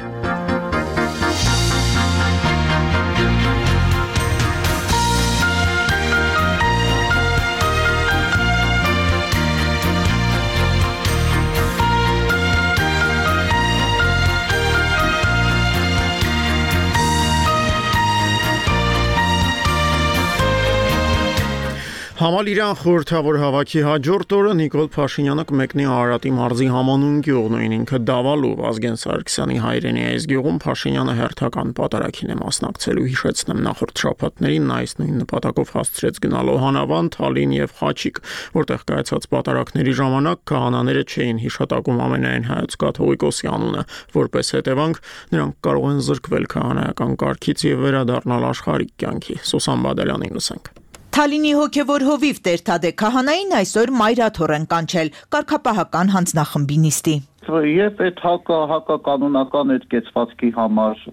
Համալիրան խորհրդավոր հավաքի հաջորդ օրը Նիկոլ Փաշինյանը կմեկնի Արարատի մարզի Համանուն գյուղն ու ինքը Դավալու Վազգեն Սարգսյանի հայրենի այս գյուղում Փաշինյանը հերթական պատարագին է մասնակցելու, հիշեցնեմ, նախորդ շաբաթներին նա այս նույն նպատակով հասցրեց գնալու Հանավան, Թալին եւ Խաչիկ, որտեղ կայացած պատարագների ժամանակ քահանաները չէին հիշատակում ամենայն հայոց կաթողիկոսի անունը, որպես հետևանք նրանք կարող են զրկվել քահանայական կարգից եւ վերադառնալ աշխարհիկ կյանքի։ Սուսան Բադալյանին լսենք։ Թալինի հոգևոր հովիվ Տեր-Թադե քահանային այսօր մայրաթոռ են կանչել կարգապահական հանձնախմբի նիստի։ Եվ այդ հակականոնական այդ կեցվածքի համար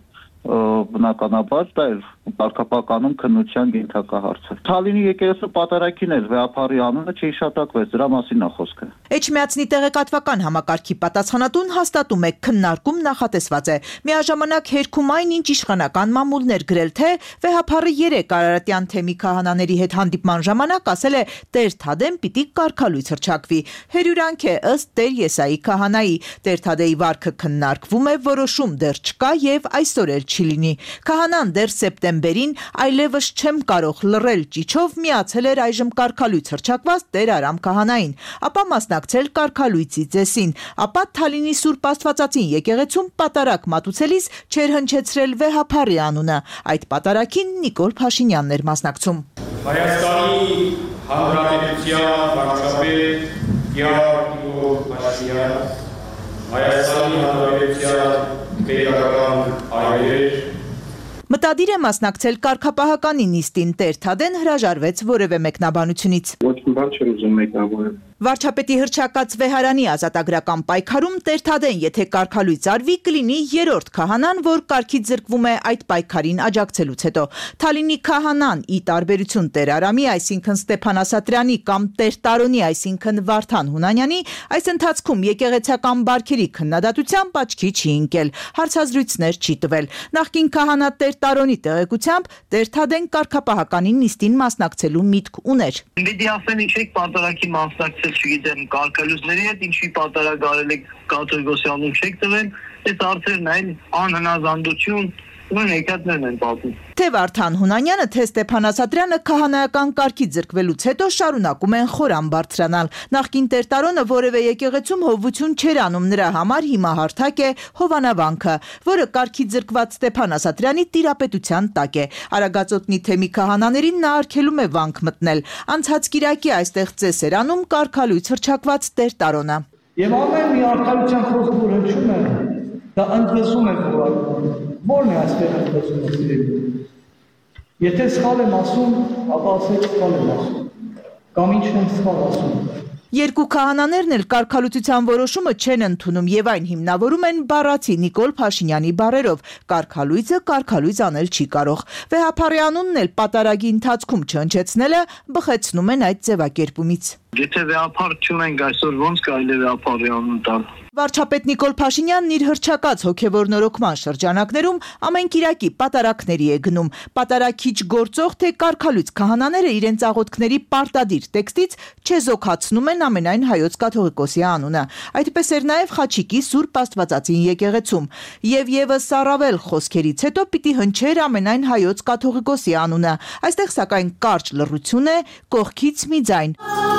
բնականաբար դա էլ կարգապահականում քննության ենթակա հարց է։ Թալինի եկեղեցու պատարագին էլ վեհապարի անունը չհիշատակվեց, դրա մասին է խոսքը։ Էջմիածնի տեղեկատվական համակարգի պատասխանատուն հաստատում է քննարկում նախատեսված է։ Միաժամանակ հերքում այն ինչ իշխանական մամուլներ գրել, թե վեհապարը 3 Արարատյան թեմի քահանաների հետ հանդիպման ժամանակ ասել է Տեր-Թադեն պիտի կարգալույց հռչակվի։ Հերյուրանք է ըստ Տեր Եսայի քահանայի։ Տեր-Թադեի վարքը քննարկվում է, որոշում դեռ չկա եւ այսօր էլ չի լինի։ Քահանան դեռ սեպտեմբերին այլևս չեմ կարող լռել ճիչով միացել էր այժմ կարգալույց հռչակված Տեր Արամ քահանային, ապա մասնակցել կարգալույցի ծեսին, ապա Թալինի Սուրբ Աստվածածին եկեղեցում պատարագ մատուցելիս չեր հնչեցրել վեհապարի անունը։ Այդ պատարագին Նիկոլ Փաշինյանն էր մասնակցում։ Հայաստանի Հանրապետության վարչապետ Գեորգ Փաշինյան, Հայաստանի Հանրապետության պետական այրեր Մտադիր է մասնակցել կարգապահականի նիստին, Տեր-Թադեն հրաժարվեց որևէ մեկնաբանությունից։ Ոչ մի բան չեմ ուզում մեկնաբանել։ Վարչապետի հռչակած վեհարանի ազատագրական պայքարում Տեր-Թադեն, եթե կարգալույց արվի, կլինի 3-րդ քահանան, որ կարգից զրկվում է այդ պայքարին աջակցելուց հետո։ Թալինի քահանան, ի տարբերություն Տեր Արամի, այսինքն Ստեփան Ասատրյանի կամ Տեր Տարոնի, այսինքն Վարդան Հունանյանի, այս ընթացքում եկեղեցական բարքերի քննադատությամբ աչքի չի ընկել, հարցազրույցներ չի տվել։ Նախկին քահանա Տեր Տարոնի տեղեկությամբ Տեր-Թադեն կարգապահականի նիստին մասնակցելու միտք ուներ։ Պիտի ասեմ ինչ եք պատարագի մասնակցել, չգիտեմ, կարգալույցների հետ ինչի պատարագ արել եք կաթողիկոսի անուն չեք տվել, այս հարցերն այն անհնազանդություն նույն հեքիաթներն են պատմում։ Թե Վարդան Հունանյանը, թե Ստեփան Ասատրյանը քահանայական կարգից զրկվելուց հետո շարունակում են խորան բարձրանալ։ Նախկին Տեր Տարոնը որևէ եկեղեցում հովություն չէր անում, նրա համար հիմա հարթակ է Հովանավանքը, որը կարգից զրկված Ստեփան Ասատրյանի տիրապետության տակ է։ Արագածոտնի թեմի քահանաներին նա արգելում է վանք մտնել։ Անցած կիրակի այստեղ ծես էր անում կարգալույց հռչակված Տեր Տարոնը։ Եվ ամեն մի արդարության խոսք որ հնչում է, Դա ընդվզում է որակը։ Որն է այստեղ ընդվզումը սիրելի։ Եթե սխալ եմ ասում, ապա ասեք սխալ եմ ասում։ Կամ ինչն եմ սխալ ասում։ Երկու քահանաներն էլ կարգալուծության որոշումը չեն ընդունում եւ այն հիմնավորում են բառացի Նիկոլ Փաշինյանի բառերով. կարգալույծը կարգալույծ անել չի կարող։ Վեհափարի անունն էլ պատարագի ընթացքում չհնչեցնելը բխեցնում են այդ ձևակերպումից։ Եթե վեհապար չունենք այսօր ոնց կարելի է վեհապարի անուն տալ։ Վարչապետ Նիկոլ Փաշինյանն իր հռչակած հոգևոր նորոգման շրջանակներում ամեն կիրակի պատարակների է գնում։ Պատարակիչ գործող թե կարգալույծ քահանաները իրենց աղոթքների պարտադիր տեքստից չեզոքացնում են ամենայն հայոց կաթողիկոսի անունը։ Այդպես էր նաև Խաչիկի Սուրբ Աստվածածին եկեղեցում։ Եվ եւս առավել խոսքերից հետո պիտի հնչեր ամենայն հայոց կաթողիկոսի անունը։ Այստեղ սակայն կարճ լռություն է, կողքից մի ձայն։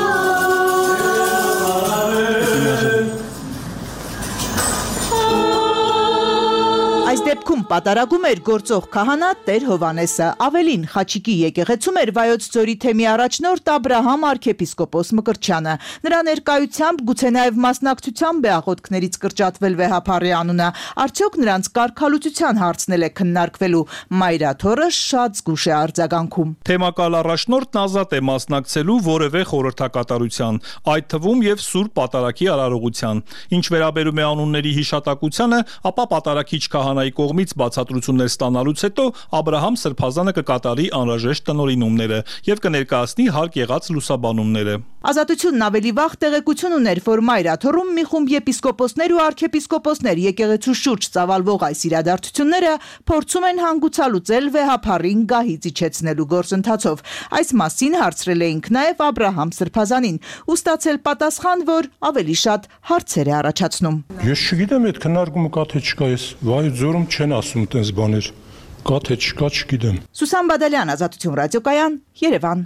Այս դեպքում պատարագում էր գործող քահանա Տեր Հովանեսը, ավելին Խաչիկի եկեղեցում էր Վայոց ձորի թեմի առաջնորդ Աբրահամ arczepiskopos Մկրտչյանը։ Նրա ներկայությամբ գուցե նաև մասնակցությամբ է աղոթքներից կրճատվել վեհափարի անունը, արդյոք նրանց կարգալուծության հարցն է քննարկվելու։ Մայրաթորը շատ զգուշ է արձագանքում։ Թեմակալ առաջնորդն ազատ է մասնակցելու որևէ խորհրդակատարության, այդ թվում եւ Սուրբ Պատարագի արարողության։ Ինչ վերաբերում է անունների հիշատակությանը, ապա պատարագիչ քահանայի կողմից բացատրություններ ստանալուց հետո Աբրահամ Սրբազանը կկատարի անհրաժեշտ տնօրինումները եւ կներկայացնի հարկ եղած լուսաբանումները։ Ազատությունն ավելի վաղ տեղեկություն ուներ, որ Մայրաթորում մի խումբ եպիսկոպոսներ ու arczepiskoposներ եկեղեցու շուրջ ծավալվող այս իրադարձությունները փորձում են հանգուցալուծել վեհափարին գահից իջեցնելու գործընթացով։ Այս մասին հարցրել էինք նաև Աբրահամ Սրբազանին ու ստացել պատասխան, որ ավելի շատ հարցեր է առաջացնում։ Ես չգիտեմ այդ քննարկումը կա թե չկա, ես Վայոց ձորում չեն ասում այդպես բաներ։ Կա թե չկա, չգիտեմ։ Սուսան Բադալյան, Ազատություն ռադիոկայան, Երևան։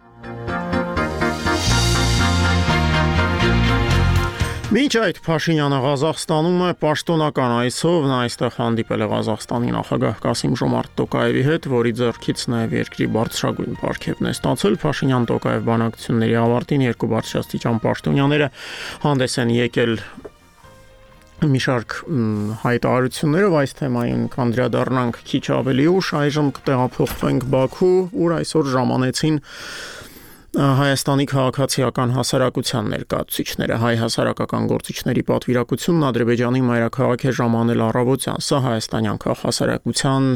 Մինչ այդ Փաշինյանը Ղազախստանում է պաշտոնական այսով, նա այստեղ հանդիպել է Ղազախստանի նախագահ Կասիմ-Ժոմարտ Տոկաևի հետ, որի ձեռքից նաև երկրի բարձրագույն պարգևն է ստացել։ Փաշինյան-Տոկաև բանակցությունների ավարտին երկու բարձրաստիճան պաշտոնյաները հանդես են եկել մի շարք հայտարարություններով այս թեմային կանդրադառնանք քիչ ավելի ուշ, այժմ կտեղափոխվենք Բաքու, ուր այսօր ժամանեցին Հայաստանի քաղաքացիական հասարակության ներկայացուցիչները։ Հայ հասարակական գործիչների պատվիրակությունն Ադրբեջանի մայրաքաղաք է ժամանել առավոտյան։ Սա հայաստանյան քաղաքասարակության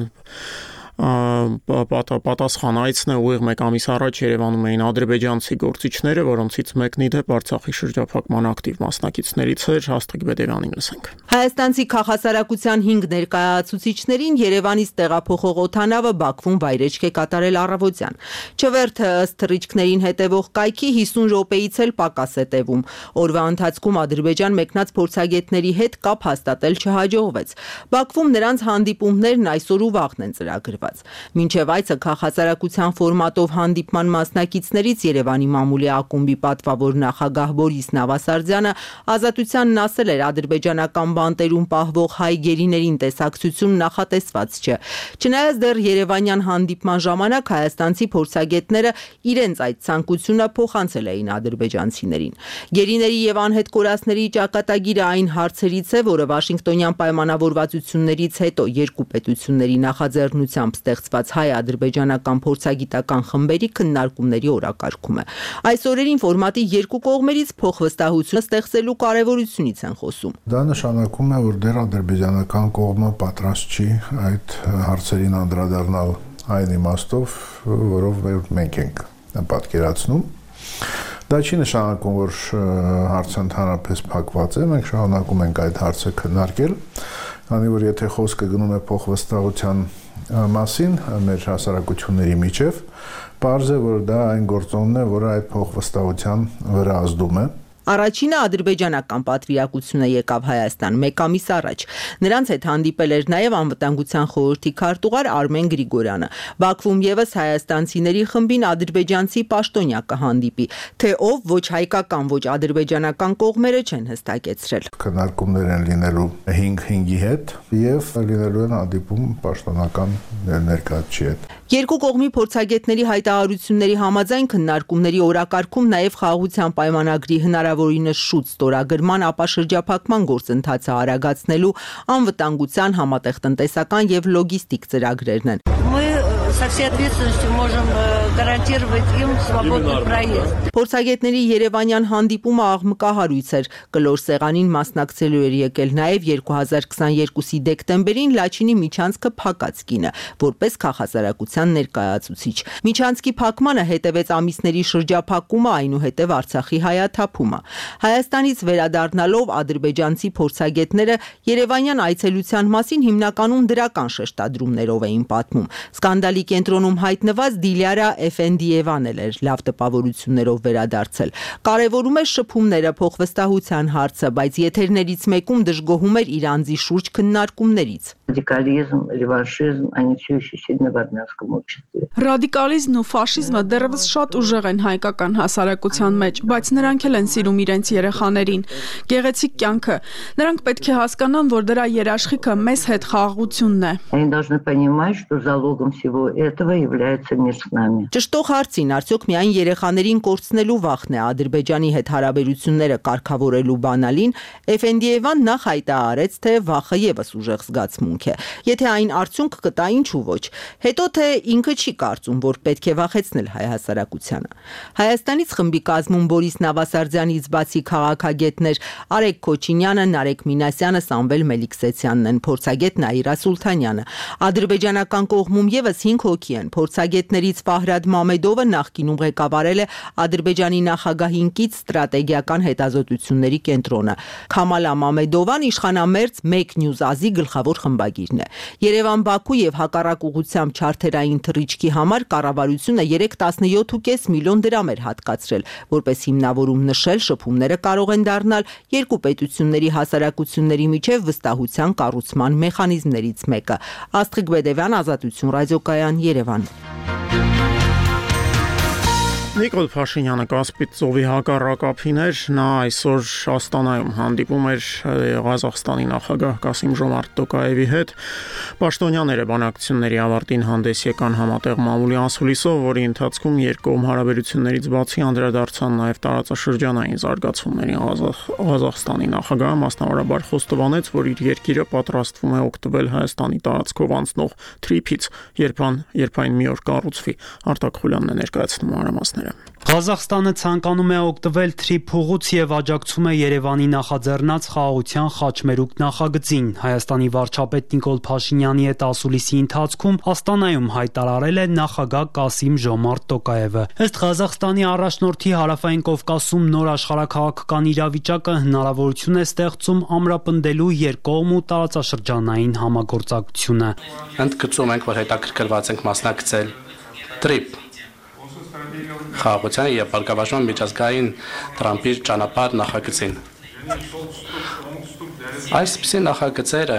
պատասխանայցն է, ուղիղ մեկ ամիս առաջ Երևանում էին ադրբեջանցի գործիչները, որոնցից մեկն ի դեպ Արցախի շրջափակման ակտիվ մասնակիցներից էր, Հաստիկ Բեդևյանին լսենք։ Հայաստանցի քաղաքասարակության 5 ներկայացուցիչներին Երևանից տեղափոխող օդանավը Բաքվում վայրեջք է կատարել առավոտյան։ Չվերթը ըստ թռիչքներին հետևող կայքի 50 րոպեից էլ պակաս է տևում։ Օրվա ընթացքում Ադրբեջան մեկնած փորձագետների հետ կապ հաստատել չհաջողվեց։ Բաքվում նրանց հանդիպումներն այսօր ու վաղն են ծրագրված։ Մինչև այցը քաղաքասարակության ֆորմատով հանդիպման մասնակիցներից Երևանի մամուլի ակումբի պատվավոր նախագահ Բորիս Նավասարդյանը Ազատությանն ասել էր ադրբեջանական բանտերում պահվող հայ գերիներին տեսակցություն նախատեսված չէ։ Չնայած դեռ Երևանյան հանդիպման ժամանակ հայաստանցի փորձագետները իրենց այդ ցանկությունը փոխանցել էին ադրբեջանցիներին։ Գերիների եւ անհետ կորածների ճակատագիրը այն հարցերից է, որը Վաշինգտոնյան պայմանավորվածություններից հետո երկու պետությունների նախաձեռնությամբ ստեղծված հայ-ադրբեջանական փորձագիտական խմբերի քննարկումների օրակարգում է։ Այս օրերին ֆորմատի երկու կողմերից փոխվստահություն ստեղծելու կարևորությունից են խոսում։ Դա նշանակում է, որ դեռ ադրբեջանական կողմը պատրաստ չի այդ հարցերին անդրադառնալ այն իմաստով, որով մենք ենք պատկերացնում։ Դա չի նշանակում, որ հարցը ընդհանրապես փակված է, մենք շարունակում ենք այդ հարցը քննարկել, քանի որ եթե խոսքը գնում է փոխվստահության մասին մեր հասարակությունների միջև, պարզ է, որ դա այն գործոնն է, որը այդ փոխվստահության վրա ազդում է։ Առաջինը ադրբեջանական պատվիրակությունը եկավ Հայաստան մեկ ամիս առաջ։ Նրանց հետ հանդիպել էր նաև անվտանգության խորհրդի քարտուղար Արմեն Գրիգորյանը։ Բաքվում եւս հայաստանցիների խմբին ադրբեջանցի պաշտոնյա կհանդիպի, թե ով ոչ հայկական, ոչ ադրբեջանական կողմերը չեն հստակեցրել։ Քննարկումներ են լինելու 5-5-ի հետ եւ լինելու են հանդիպում պաշտոնական ներկայացուցիչի հետ։ Երկու կողմի փորձագետների հայտարարությունների համաձայն քննարկումների օրակարգում նաև խաղաղության պայմանագրի հնարավորինս շուտ ստորագրման, ապա շրջափակման գործընթացը արագացնելու, անվտանգության, համատեղ տնտեսական եւ լոգիստիկ ծրագրերն են։ Со всей ответственностью можем гарантировать им свободный проезд. Փորձագետների Երևանյան հանդիպումը աղմկահարույց էր։ Կլոր սեղանին մասնակցելու էր եկել նաև 2022-ի դեկտեմբերին Լաչինի միջանցքը փակած կինը, որպես քաղաքասարակության ներկայացուցիչ։ Միջանցքի փակմանը հետևեց ամիսների շրջափակումը, այնուհետև Արցախի հայաթափումը։ Հայաստանից վերադառնալով ադրբեջանցի փորձագետները Երևանյան այցելության մասին հիմնականում դրական շեշտադրումներով էին պատմում։ Սկանդալի կենտրոնում հայտնված Դիլիարա Էֆենդիևան էր լավ տպավորություններով վերադարձել։ Կարևորում էր շփումները, փոխվստահության հարցը, բայց եթերներից մեկում դժգոհում էր իր անձի շուրջ քննարկումներից։ Радикализм, реваншизм, они все еще сильны в армянском обществе. Ռադիկալիզմն ու ֆաշիզմը դեռևս շատ ուժեղ են հայկական հասարակության մեջ, բայց նրանք էլ են սիրում իրենց երեխաներին։ Գեղեցիկ կյանքը։ Նրանք պետք է հասկանան, որ դրա երաշխիքը մեզ հետ խաղաղությունն է։ Они должны понимать, что залогом всего этого является мир с нами. Ճշտող հարցին, արդյոք միայն երեխաներին կորցնելու վախն է Ադրբեջանի հետ հարաբերությունները կարգավորելու բանալին, Էֆենդիևան նախ հայտարարեց, թե վախը եւս ուժեղ զգացմունք է։ Եթե այն արդյունք կտա, ինչու ոչ։ Հետո թե ինքը չի կարծում, որ պետք է վախեցնել հայ հասարակությանը։ Հայաստանից խմբի կազմում Բորիս Նավասարդյանից բացի քաղաքագետներ Արեգ Քոչինյանը, Նարեկ Մինասյանը, Սամվել Մելիքսեցյանն են, փորձագետ Նաիրա Սուլթանյանը։ Ադրբեջանական կողմում եւս 5 հոգի են։ Փորձագետներից Ֆահրադ Մամեդովը նախկինում ղեկավարել է Ադրբեջանի նախագահին կից ստրատեգիական հետազոտությունների կենտրոնը։ Քամալա Մամեդովան իշխանամերձ Մեկ Նյուզ ազի գլխավոր խմբագիրն է։ Երևան-Բաքու եւ հակառակ ուղղությամբ չարթերային թռիչքի համար կառավարությունը 17.5 միլիոն դրամ էր հատկացրել, որպես հիմնավորում նշել շփումները կարող են դառնալ երկու պետությունների հասարակությունների միջև վստահության կառուցման մեխանիզմներից մեկը։ Աստղիկ Բեդևյան, Ազատություն ռադիոկայան, Երևան։ Նիկոլ Փաշինյանը Կասպից ծովի հակառակապին էր, նա այսօր Աստանայում հանդիպում էր Ղազախստանի նախագահ Կասիմ-Ժոմարտ Տոկաևի հետ։ Պաշտոնյաները բանակցությունների ավարտին հանդես եկան համատեղ մամուլի ասուլիսով, որի ընթացքում երկկողմ հարաբերություններից բացի անդրադարձան նաև տարածաշրջանային զարգացումներին։ Ղազախստանի նախագահը մասնավորաբար խոստովանեց, որ իր երկիրը պատրաստվում է օգտվել Հայաստանի տարածքով անցնող թրիփից, երբ այն մի օր կառուցվի։ Արտակ Խուլյանն է ներկայացնում մանրամասները։ Ղազախստանը ցանկանում է օգտվել թրիփուղուց եւ աջակցում է Երևանի նախաձեռնած խաղաղության խաչմերուկ նախագծին։ Հայաստանի վարչապետ Նիկոլ Փաշինյանի հետ ասուլիսի ընթացքում Աստանայում հայտարարել է նախագահ Կասիմ-Ժոմարտ Տոկաևը։ Ըստ Ղազախստանի առաջնորդի Հարավային Կովկասում նոր աշխարհաքաղաքական իրավիճակը հնարավորություն է ստեղծում ամրապնդելու երկկողմ ու տարածաշրջանային համագործակցությունը։ Ընդգծում ենք, որ հետաքրքրված ենք մասնակցել TRIP խաղաղության եւ բարգավաճման միջազգային Տրամփի ճանապարհ նախագծին։ Այսպիսի նախագծերը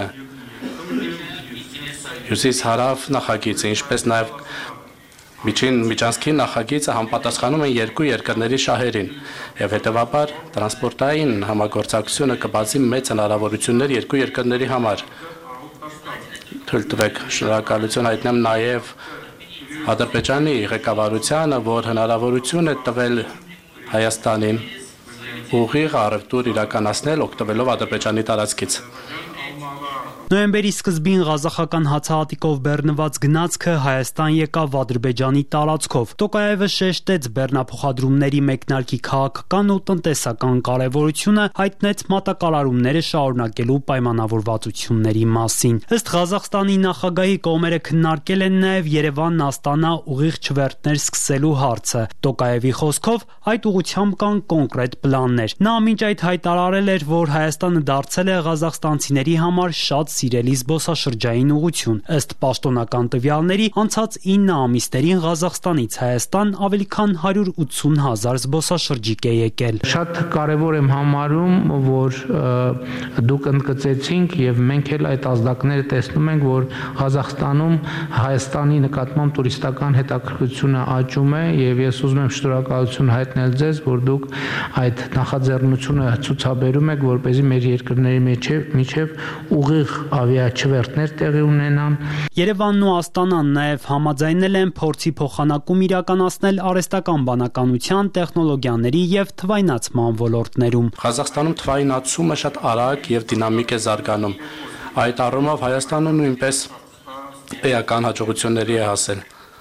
հյուսիս-հարավ նախագիծը, ինչպես նաեւ միջանցքի նախագիծը համապատասխանում են երկու երկրների շահերին եւ հետեւաբար տրանսպորտային համագործակցությունը կբացի մեծ հնարավորություններ երկու երկրների համար։ Թույլ տվեք շնորհակալություն հայտնեմ նաեւ Ադրբեջանի ղեկավարությանը, որ հնարավորություն է տվել Հայաստանին ուղիղ առևտուր իրականացնել օգտվելով Ադրբեջանի տարածքից։ Նոյեմբերի սկզբին ղազախական հացահատիկով բեռնված գնացքը Հայաստան եկավ Ադրբեջանի տարածքով։ Տոկաևը շեշտեց բեռնափոխադրումների մեկնարկի քաղաքական ու տնտեսական կարևորությունը, հայտնեց մատակարարումները շարունակելու պայմանավորվածությունների մասին։ Ըստ Ղազախստանի նախագահի կողմերը քննարկել են նաև Երևան-Աստանա ուղիղ չվերթներ սկսելու հարցը։ Տոկաևի խոսքով այդ ուղղությամբ կան կոնկրետ պլաններ։ Նա մինչ այդ հայտարարել էր, որ Հայաստանը դարձել է ղազախստանցիների համար շատ սիրելի զբոսաշրջային ուղղություն։ Ըստ պաշտոնական տվյալների, անցած 9 ամիսներին Ղազախստանից Հայաստան ավելի քան 180,000 զբոսաշրջիկ է եկել։ Շատ կարևոր եմ համարում, որ դուք ընդգծեցինք եւ մենք էլ այդ ազդակները տեսնում ենք, որ Ղազախստանում Հայաստանի նկատմամբ տուրիստական հետաքրքրությունը աճում է եւ ես ուզում եմ շնորհակալություն հայտնել ձեզ, որ դուք այդ նախաձեռնությունը ցուցաբերում եք, որպեսզի մեր երկրների միջև ուղիղ ավիաչվերթներ տեղի ունենան։ Երևանն ու Աստանան նաև համաձայնել են փորձի փոխանակում իրականացնել արհեստական բանականության, տեխնոլոգիաների եւ թվայնացման ոլորտներում։ Ղազախստանում թվայնացումը շատ արագ եւ դինամիկ է զարգանում։ Այդ առումով Հայաստանը նույնպես էական հաջողությունների է հասել։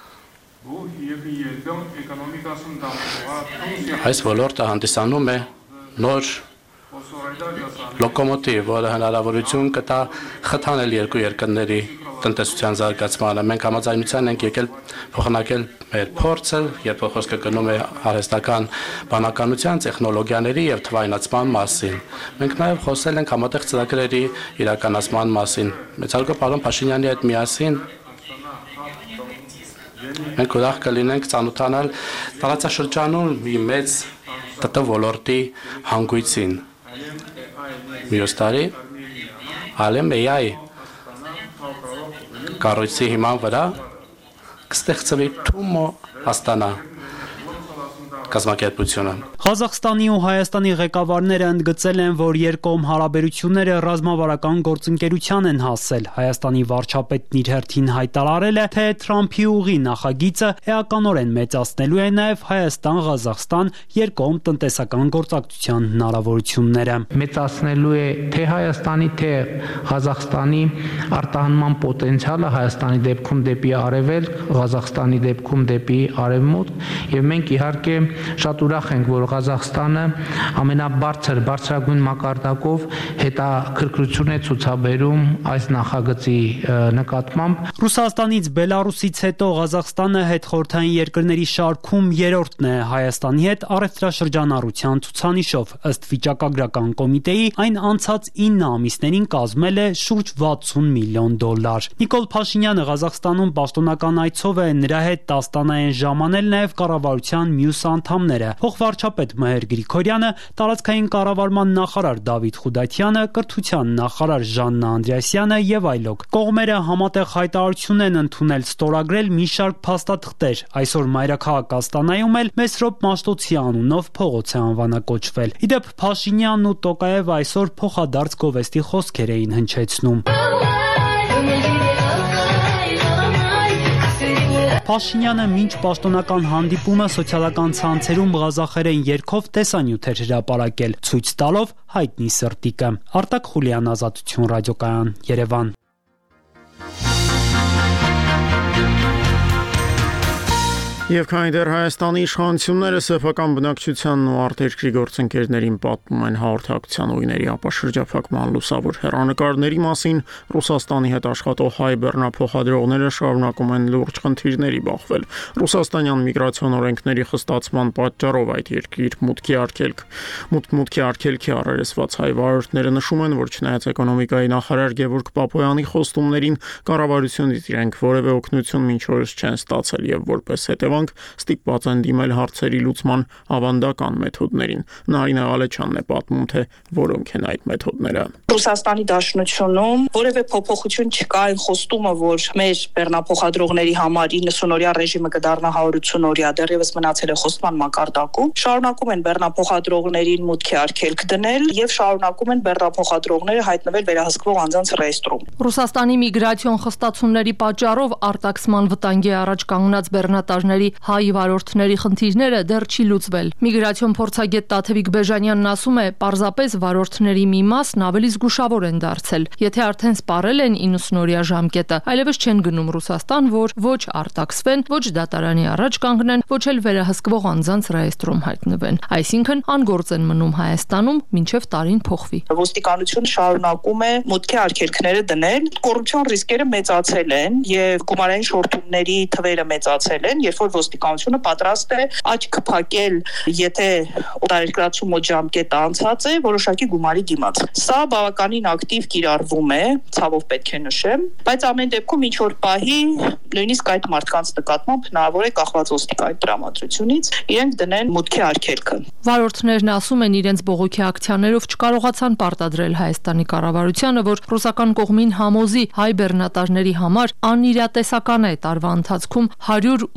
Այս ոլորտը հանդիսանում է նոր լոկոմոտիվ, որը հնարավորություն կտա խթանել երկու երկրների տնտեսության զարգացմանը։ Մենք համաձայնության ենք եկել փոխանակել մեր փորձը, երբ խոսքը գնում է արհեստական բանականության, տեխնոլոգիաների եւ թվայնացման մասին։ Մենք նաեւ խոսել ենք համատեղ ծրագրերի իրականացման մասին։ Մեծարգո պարոն Փաշինյանի հետ միասին մենք ուրախ կլինենք ծանոթանալ տարածաշրջանում մի մեծ ՏՏ ոլորտի հանգույցին։ Մյուս տարի Ալեմ AI կառույցի հիման վրա կստեղծվի Թումո Աստանա կազմակերպությունը։ Ղազախստանի ու Հայաստանի ղեկավարները ընդգծել են, որ երկկողմ հարաբերությունները ռազմավարական գործընկերության են հասել։ Հայաստանի վարչապետն իր հերթին հայտարարել է, թե Թրամփի ուղի նախագիծը էականորեն մեծացնելու է նաև Հայաստան-Ղազախստան երկկողմ տնտեսական գործակցության հնարավորությունները։ Մեծացնելու է թե Հայաստանի, թե Ղազախստանի արտահանման պոտենցիալը Հայաստանի դեպքում դեպի արևելք, Ղազախստանի դեպքում դեպի արևմուտք, եւ մենք իհարկե շատ ուրախ ենք, որ Ղազախստանը բարձրագույն մակարդակով հետաքրքրություն է ցուցաբերում այս նախագծի նկատմամբ։ Ռուսաստանից, Բելարուսից հետո Ղազախստանը հետխորհրդային երկրների շարքում երրորդն է Հայաստանի հետ առևտրաշրջանառության ցուցանիշով։ Ըստ վիճակագրական կոմիտեի, այն անցած 9 ամիսներին կազմել է շուրջ $60 միլիոն։ Նիկոլ Փաշինյանը Ղազախստանում պաշտոնական այցով է, նրա հետ Աստանա են ժամանել նաև կառավարության մյուս անդամները։ Փոխվարչապետ Մհեր Գրիգորյանը, տարածքային կառավարման նախարար Դավիթ Խուդատյանը, կրթության նախարար Ժաննա Անդրեասյանը եւ այլոք։ Կողմերը համատեղ հայտարարություն են ընդունել ստորագրել մի շարք փաստաթղթեր։ Այսօր մայրաքաղաք Աստանայում էլ Մեսրոպ Մաշտոցի անունով փողոց է անվանակոչվել։ Իդեպ Փաշինյանն ու Տոկաևը այսօր փոխադարձ գովեստի խոսքեր էին հնչեցնում։ Փաշինյանը մինչ պաշտոնական հանդիպումը սոցիալական ցանցերում ղազախերեն երգով տեսանյութ էր հրապարակել, ցույց տալով հայտնի սրտիկը։ Արտակ Խուլյան, Ազատություն ռադիոկայան, Երևան։ Եվ քանի դեռ Հայաստանի իշխանությունները սեփական բնակչությանն ու արտերկրի գործընկերներին պատմում են հաղորդակցության ուղիների ապաշրջափակման լուսավոր հեռանկարների մասին, Ռուսաստանի հետ աշխատող հայ բեռնափոխադրողները շարունակում են լուրջ խնդիրների բախվել։ Ռուսաստանյան միգրացիոն օրենքների խստացման պատճառով այդ երկիր մուտքի արգելքի առերեսված հայ վարորդները նշում են, որ չնայած էկոնոմիկայի նախարար Գևորգ Պապոյանի խոստումներին, կառավարությունից իրենք որևէ օգնություն մինչ օրս չեն ստացել եւ որպես հետեւանք ստիպված են դիմել հարցերի լուծման ավանդական մեթոդներին։ Նարինե Ալեչյանն է պատմում, թե որոնք են այդ մեթոդները։ Ռուսաստանի Դաշնությունում որևէ փոփոխություն չկա այն խոստումը, որ մեր բեռնափոխադրողների համար 90-օրյա ռեժիմը կդառնա 180-օրյա, դեռևս մնացել է խոստման մակարդակում։ Շարունակում են բեռնափոխադրողներին մուտքի արգելք դնել եւ շարունակում են բեռնափոխադրողները հայտնվել վերահսկվող անձանց ռեեստրում։ Ռուսաստանի միգրացիոն խստացումների պատճառով արտաքսման վտանգի առաջ կանգնած բեռնատարների հայ վարորդների խնդիրները դեռ չի լուծվել։ Միգրացիոն փորձագետ Տաթևիկ Բեժանյանն ասում է, պարզապես վարորդների մի մասն ավելի զգուշավոր են դարձել։ Եթե արդեն սպառել են 90-օրյա ժամկետը, այլևս չեն գնում Ռուսաստան, որ ոչ արտաքսվեն, ոչ դատարանի առաջ կանգնեն, ոչ էլ վերահսկվող անձանց ռեեստրում հայտնվեն։ Այսինքն անգործ են մնում Հայաստանում, մինչև տարին փոխվի։ Ոստիկանությունը շարունակում է մուտքի արգելքները դնել, կոռուպցիոն ռիսկերը մեծացել են եւ գումարային շորթումների թվերը մեծացել են, երբ որ ոստիկանությունը պատրաստ է աչք փակել, եթե օտարերկրացու մոտ ժամկետը անցած է, որոշակի գումարի դիմաց։ Սա բավականին ակտիվ կիրառվում է, ցավով պետք է նշեմ, բայց ամեն դեպքում ինչ որ պահի նույնիսկ այդ մարդկանց նկատմամբ հնարավոր է կախված ոստիկանի տրամադրությունից իրենք դնեն մուտքի արգելքը։ Վարորդներն ասում են, իրենց բողոքի ակցիաներով չկարողացան պարտադրել Հայաստանի կառավարությանը, որ ռուսական կողմին համոզի հայ բեռնատարների համար անիրատեսական է տարվա ընթացքում 180-ի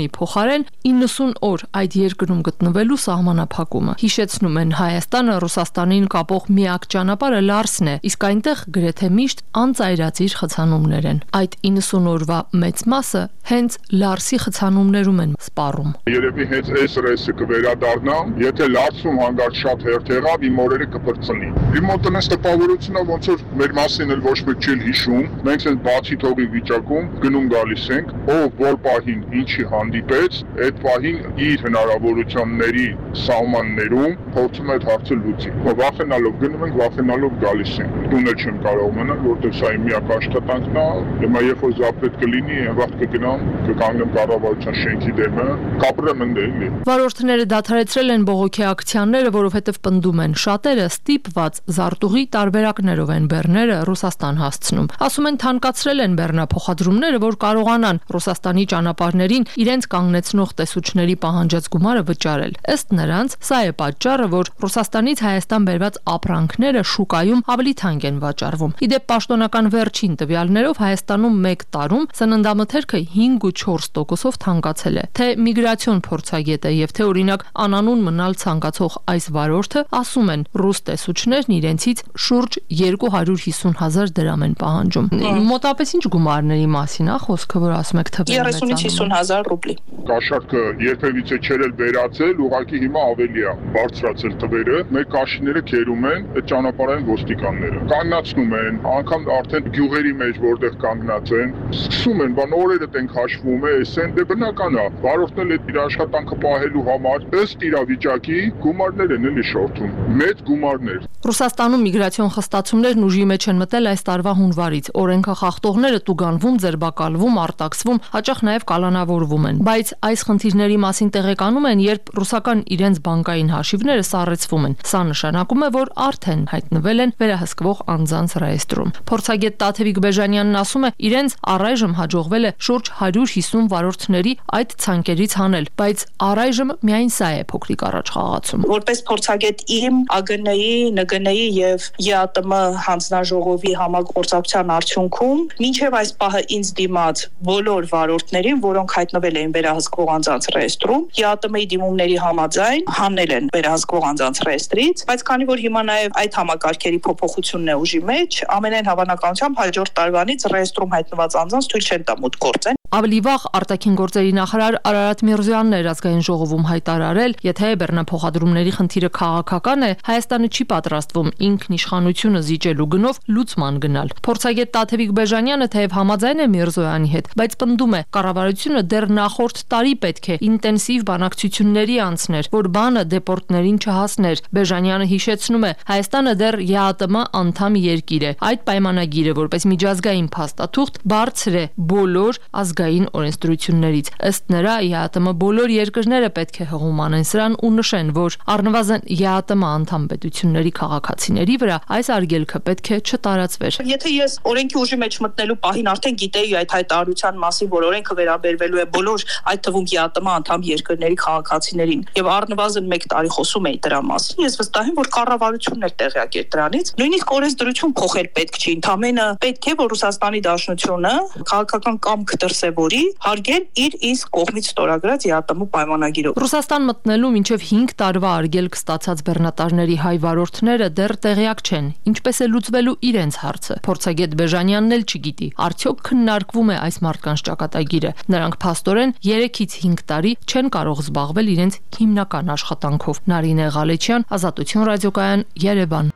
փոխարեն 90 օր այդ երկրում գտնվելու սահմանափակումը։ Հիշեցնում են, Հայաստանը Ռուսաստանին կապող միակ ճանապարհը Լարսն է, իսկ այնտեղ գրեթե միշտ անծայրածիր խցանումներ են։ Այդ 90 օրվա մեծ մասը հենց Լարսի խցանումներում են սպառում։ Երևի հենց այս ռեյսը կվերադառնա, եթե Լարսում հանգարց շատ հերթ եղավ, իմ օրերը կփրկցնի։ Իմ մոտ այս տպավորությունը ոնց որ մեր մասին էլ ոչ մեկ չի հիշում, մենք էլ բացի թողի վիճակում գնում գալիս ենք, ով որ պահին ինչի հանդիպեց, այդ պահին իր հնարավորությունների սահմաններում փորձում է այդ հարցը լուծի։ Վախենալով գնում ենք, վախենալով գալիս ենք։ Տուն էլ չեմ կարող մնալ, որտեղ սա իմ միակ աշխատանքն է, հիմա երբ որ զապետ կլինի, վաղ կգնամ, կկանգնեմ կառավարության շենքի դեմը, կապրեմ ընդ էլի։ Վարորդները դադարեցրել են բողոքի ակցիաները, որովհետև պնդում են, շատերը ստիպված զարտուղի տարբերակներով են բեռները Ռուսաստան հասցնում։ Ասում են, թանկացրել են բեռնափոխադրումները, որ կարողանան Ռուսաստանի ճանապարհներին իրենց կանգնեցնող տեսուչների պահանջած գումարը վճարել։ Ըստ նրանց, սա է պատճառը, որ Ռուսաստանից Հայաստան բերված ապրանքները շուկայում ավելի թանկ են վաճառվում։ Իդեպ պաշտոնական վերջին տվյալներով Հայաստանում 1 տարում սննդամթերքը 5.4%-ով թանկացել է։ Թե միգրացիոն փորձագետը եւ թե օրինակ անանուն մնալ ցանկացող այս վարորդը ասում են, ռուս տեսուչներն իրենցից շուրջ 250,000 դրամ են պահանջում։ Մոտապես ինչ գումարների մասին է խոսքը, որ ասում եք թվերը 30-ից 50,000 ռուբլի։ Կաշառքը երբևիցե չէր էլ վերացել, ուղղակի հիմա ավելի է բարձրացել թվերը։ Մեր կաշիները քերում են այդ ճանապարհային ոստիկանները։ Կանգնացնում են, անգամ արդեն գյուղերի մեջ որտեղ կանգնած են, սկսում են, բան օրերը տենք հաշվում է, ասեն, դե բնական է, վարորդն էլ իր աշխատանքը պահելու համար ըստ իրավիճակի գումարներ են էլի շորթում, մեծ գումարներ։ Ռուսաստանում միգրացիոն խստացումներն ուժի մեջ են մտել այս տարվա հունվարից։ Օրենքը խախտողները տուգանվում, ձերբակալվում, արտաքսվում, հաճախ նաև կալանավորվում են։ Բայց այս խնդիրների մասին տեղեկանում են, երբ ռուսական իրենց բանկային հաշիվները սառեցվում են։ Սա նշանակում է, որ արդեն հայտնվել են վերահսկվող անձանց ռեեստրում։ Փորձագետ Տաթևիկ Բեժանյանն ասում է, իրենց առայժմ հաջողվել է շուրջ 150 վարորդների այդ ցանկերից հանել, բայց առայժմ միայն սա է փոքրիկ առաջ խաղացում։ Որպես փորձագետ իմ ԱԳՆ-ի, ՆԳՆ-ի եւ ԵԱՏՄ հանձնաժողովի համագործակցության արդյունքում մինչեւ այս պահը ինձ դիմաց բոլոր վարորդներին, որոնք հայտնվել էին վերահսկվող անձանց ռեեստրում, ԵԱՏՄ-ի դիմումների համաձայն հանել են վերահսկվող անձանց ռեեստրից, բայց քանի որ հիմա նաեւ այդ համակարգերի փոփոխությունն է ուժի մեջ, ամենայն հավանականությամբ հաջորդ տարվանից ռեեստրում հայտնված անձանց թույլ չեն տա մուտք գործեն։ Ավելի վաղ արտաքին գործերի նախարար Արարատ Միրզոյանն էր ազգային ժողովում հայտարարել, եթե բեռնափոխադրումների խնդիրը քաղաքական է, Հայաստանը չի պատրաստվում ինքնիշխանությունը զիջելու գնով լուծման գնալ։ Փորձագետ Տաթևիկ Բեժանյանը թեև համաձայն է Միրզոյանի հետ, բայց պնդում է, կառավարությունը դեռ նախորդ տարի պետք է ինտենսիվ բանակցությունների անցներ, որ բանը դեպորտներին չհասներ։ Բեժանյանը հիշեցնում է, Հայաստանը դեռ ԵԱՏՄ անդամ երկիր է։ Այդ պայմանագիրը որպես միջազգային փաստաթուղթ բարձր է բոլոր ազգային օրենսդրություններից։ Ըստ նրա, ԵԱՏՄ բոլոր երկրները պետք է հղում անեն սրան ու նշեն, որ առնվազն ԵԱՏՄ անդամ պետությունների քաղաքացիների վրա այս արգելքը պետք է չտարածվեր։ Եթե ես օրենքի ուժի մեջ մտնելու պահին արդեն գիտեի այդ հայտարարության մասին, որ օրենքը վերաբերվելու է բոլոր, այդ թվում ԵԱՏՄ անդամ երկրների քաղաքացիներին, եւ առնվազն 1 տարի խոսում էի դրա մասին, ես վստահ եմ, որ կառավարությունն էլ տեղյակ էր դրանից։ Նույնիսկ օրենսդրություն փոխել պետք չի, ընդամենը պետք է, որ Ռուսաստանի Դաշնությունը քաղաքական կամք դրսևորի, հարգել իր իսկ կողմից ստորագրած ԵԱՏՄ պայմանագիրը։ Ռուսաստան մտնելու մինչև 5 տարվա արգելք ստացած բեռնատարների հայ վարորդները դեռ տեղյակ չեն, ինչպես է լուծվելու իրենց հարցը։ Փորձագետ Բեժանյանն էլ չգիտի, արդյոք քննարկվում է այս մարդկանց ճակատագիրը։ Նրանք փաստորեն 3-ից 5 տարի չեն կարող զբաղվել իրենց հիմնական աշխատանքով։ Նարինե Ղալեչյան, Ազատություն ռադիոկայան, Երևան։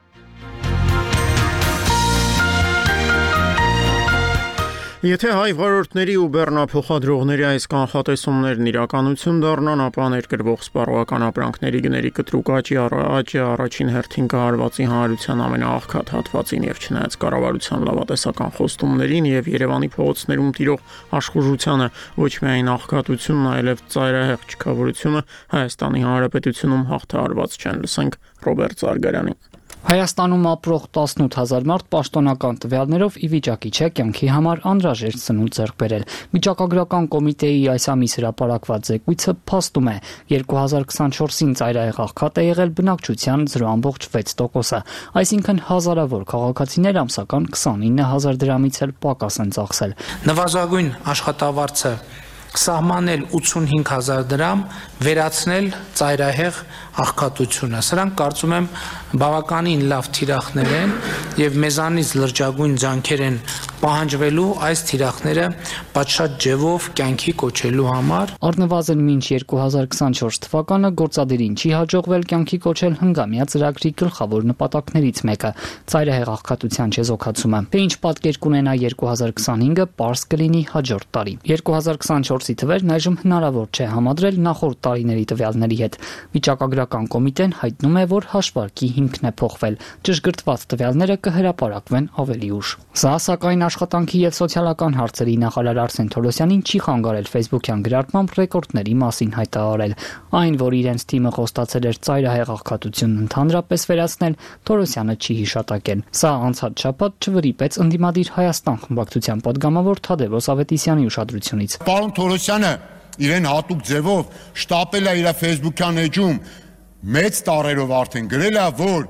Եթե հայ վարորդների ու բեռնափոխադրողների այս կանխատեսումներն իրականություն դառնան, ապա ներկրվող սպառողական ապրանքների գների կտրուկ աճի առաջին հերթին կհարվածի հանրության ամենաաղքատ հատվածին եւ չնայած կառավարության լավատեսական խոստումներին եւ Երևանի փողոցներում տիրող աշխուժությանը, ոչ միայն աղքատությունն, այլև ծայրահեղ չքավորությունը Հայաստանի Հանրապետությունում հաղթահարված չեն, լսենք Ռոբերտ Զարգարյանի։ Հայաստանում ապրող 18000 մարդ պաշտոնական տվյալներով ի վիճակի չէ կյանքի համար անհրաժեշտ սնունդ ձեռք բերել։ Միջակագրական կոմիտեի այս ամիս հրապարակված զեկույցը փաստում է, 2024-ին ծայրահեղ աղքատ է եղել բնակչության 0.6%-ը, այսինքն հազարավոր քաղաքացիներ ամսական 29000 դրամից էլ պակաս են ծախսել։ Նվազագույն աշխատավարձը սահմանել 85,000 դրամ, վերացնել ծայրահեղ աղքատությունը։ Սրանք կարծում եմ բավականին լավ թիրախներ են եւ մեզանից լրջագույն ջանքեր են պահանջվելու այս թիրախները պատշաճ ջևով կյանքի կոչելու համար։ Առնվազն մինչ 2024 թվականը գործադիրին չի հաջողվել կյանքի կոչել հնգամյա ծրագրի գլխավոր նպատակներից մեկը՝ ծայրահեղ աղքատության չեզոքացումը։ Թե ինչ պատկեր կունենա 2025-ը, պարզ կլինի հաջորդ տարի։ 2024-ի թվերն այժմ հնարավոր չէ համադրել նախորդ տարիների տվյալների հետ։ Վիճակագրական կոմիտեն հայտնում է, որ հաշվարկի հիմքն է փոխվել։ Ճշգրտված տվյալները կհրապարակվեն ավելի ուշ։ Սա սակայն աշխատանքի եւ սոցիալական հարցերի նախարար Արսեն Թորոսյանին չի խանգարել Facebook-յան գրառմամբ ռեկորդների մասին հայտարարել։ Այն, որ իրենց թիմը խոստացել էր ծայրահեղ աղքատությունն ընդհանրապես վերացնել, Թորոսյանը չի հիշատակել։ Սա անցած շաբաթ չվրիպեց ընդդիմադիր Հայաստան խմբակցության պատգամավոր Թադևոս Ավետիսյանի ուշադրությունից։ Պարոն Թորոսյանը իրեն հատուկ ձևով շտապել է իր Facebook-յան էջում մեծ տարերով արդեն գրել է, որ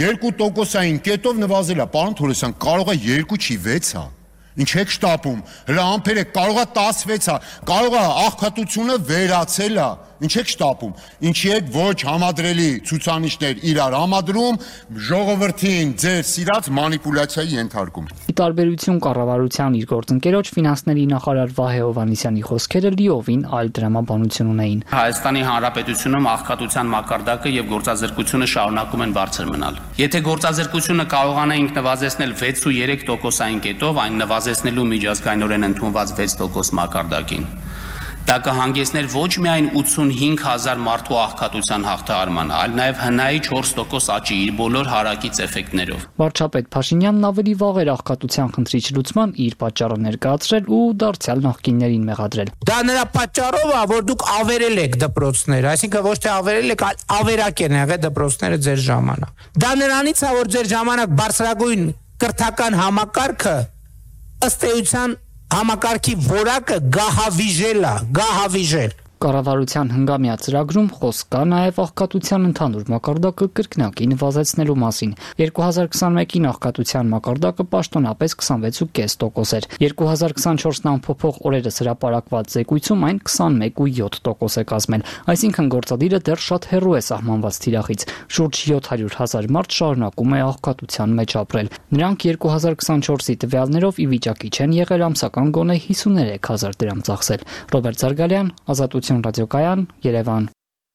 2%-ային կետով նվազել է։ Պարոն Թորոսյան, կարող է 2 չի 6 է։ Ինչ եք շտապում։ Հələ ամփեր է, կարող է 16 է, կարող է աղքատությունը վերացել է։ Ինչ եք շտապում։ Ինչի եք ոչ համադրելի ցուցանիշներ իրար համադրում, ժողովրդին ձեր սիրած մանիպուլյացիայի ենթարկում։ Ի տարբերություն կառավարության իր գործընկերոջ ֆինանսների նախարար Վահե Հովհաննիսյանի խոսքերը լիովին այլ դրամաբանություն ունեին։ Հայաստանի Հանրապետությունում աղքատության մակարդակը եւ գործազրկությունը շարունակում են բարձր մնալ։ Եթե գործազրկությունը կարողանայինք նվազեցնել 6.3%-ային կետով, այն նվազեցնելու միջազգայինորեն ընդունված 6% մակարդակին, դա կհանգեցներ ոչ միայն 85,000 մարդու աղքատության հաղթահարման, այլ նաև հնայի 4% աճի իր բոլոր հարակից էֆեկտներով։ Վարչապետ Փաշինյանն ավելի վաղ էր աղքատության խնդրի լուծման իր պատճառը ներկայացրել ու դարձյալ նախկիններին մեղադրել։ Դա նրա պատճառով է, որ դուք ավերել եք դպրոցները, այսինքն ոչ թե ավերել եք, այլ ավերակ են եղել դպրոցները ձեր ժամանակ։ Դա նրանից է, որ ձեր ժամանակ բարձրագույն կրթական համակարգը ըստ էության համակարգի որակը գահավիժել։ Կառավարության հնգամյա ծրագրում խոսք կա նաև աղքատության ընդհանուր մակարդակը կրկնակի նվազեցնելու մասին։ 2021-ին աղքատության մակարդակը պաշտոնապես 26.5% էր։ 2024-ն անփոփոխ օրերս հրապարակված զեկույցում այն 21.7% է կազմել։ Այսինքն գործադիրը դեռ շատ հեռու է սահմանված թիրախից։ Շուրջ 700,000 մարդ շարունակում է աղքատության մեջ ապրել։ Նրանք 2024-ի տվյալներով ի վիճակի չեն եղել ամսական գոնե 53,000 դրամ ծախսել։ Ռոբերտ Զարգալյան, Ազատություն ռադիոկայան, Երևան։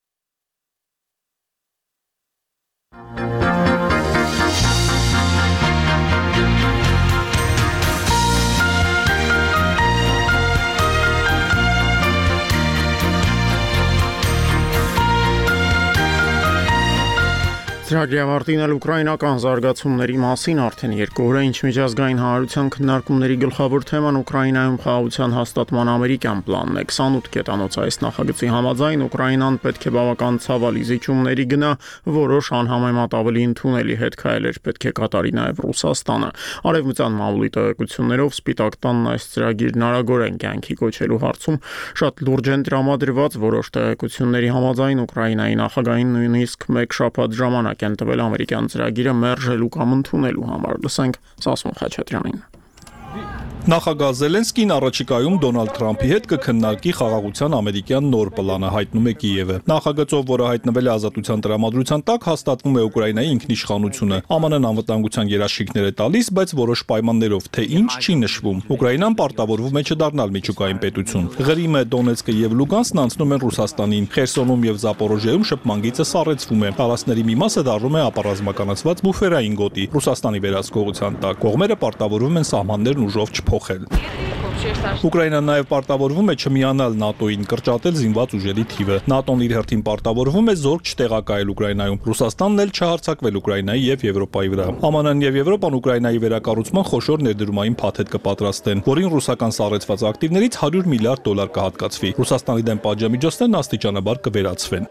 Ծրագրի ավարտին էլ ուկրաինական զարգացումների մասին արդեն 2 օր է, ինչ միջազգային հանրության քննարկումների գլխավոր թեման Ուկրաինայում խաղաղության հաստատման ամերիկյան պլանն է։ 28 կետանոց այս նախագծի համաձայն Ուկրաինան պետք է բավական ցավալի զիջումների գնա, որոշ անհամեմատ ավելի ընդունելի հետքայլեր պետք է կատարի նաև Ռուսաստանը։ Արևմտյան մամուլի տեղեկություններով Սպիտակ տանն այս ծրագիրն արագորեն կյանքի կոչելու հարցում շատ լուրջ են տրամադրված, որոշ տեղեկությունների համաձայն Ուկրաինայի նախագահին նույնիսկ 1 շաբաթ ժամանակ են տվել ամերիկյան ծրագիրը մերժելու կամ ընդունելու համար։ Լսենք Սասուն Խաչատրյանին։ Նախագահ Զելենսկին առաջիկայում Դոնալդ Թրամփի հետ կքննարկի խաղաղության ամերիկյան նոր պլանը, հայտնում է Կիևը։ Նախագծով, որը հայտնվել է ազատության տրամադրության տակ, հաստատվում է Ուկրաինայի ինքնիշխանությունը։ ԱՄՆ-ն անվտանգության երաշխիքներ է տալիս, բայց որոշ պայմաններով, թե ինչ չի նշվում։ Ուկրաինան պարտավորվում է չդառնալ միջուկային պետություն։ Ղրիմը, Դոնեցկը եւ Լուգանսկն անցնում են Ռուսաստանին։ Խերսոնում եւ Զապորոժիայում շփման գիծը սառեցվում է։ Տարածքների մի մասը դառնում է ապառազմականացված բուֆերային գոտի Ռուսաստանի վերահսկողության տակ։ Կողմերը պարտավորվում են սահմաններն ուժով փոխել։ Ուկրաինան նաև պարտավորվում է չմիանալ ՆԱՏՕ-ին, կրճատել զինված ուժերի թիվը։ ՆԱՏՕ-ն իր հերթին պարտավորվում է զորք չտեղակայել Ուկրաինայում։ Ռուսաստանն էլ չհարձակվել Ուկրաինայի եւ Եվրոպայի վրա։ ԱՄՆ-ն եւ Եվրոպան Ուկրաինայի վերակառուցման խոշոր ներդրումային փաթեթ կպատրաստեն, որին ռուսական սառեցված ակտիվներից $100 միլիարդ կհատկացվի։ Ռուսաստանի դեմ պատժամիջոցներն աստիճանաբար կվերացվեն։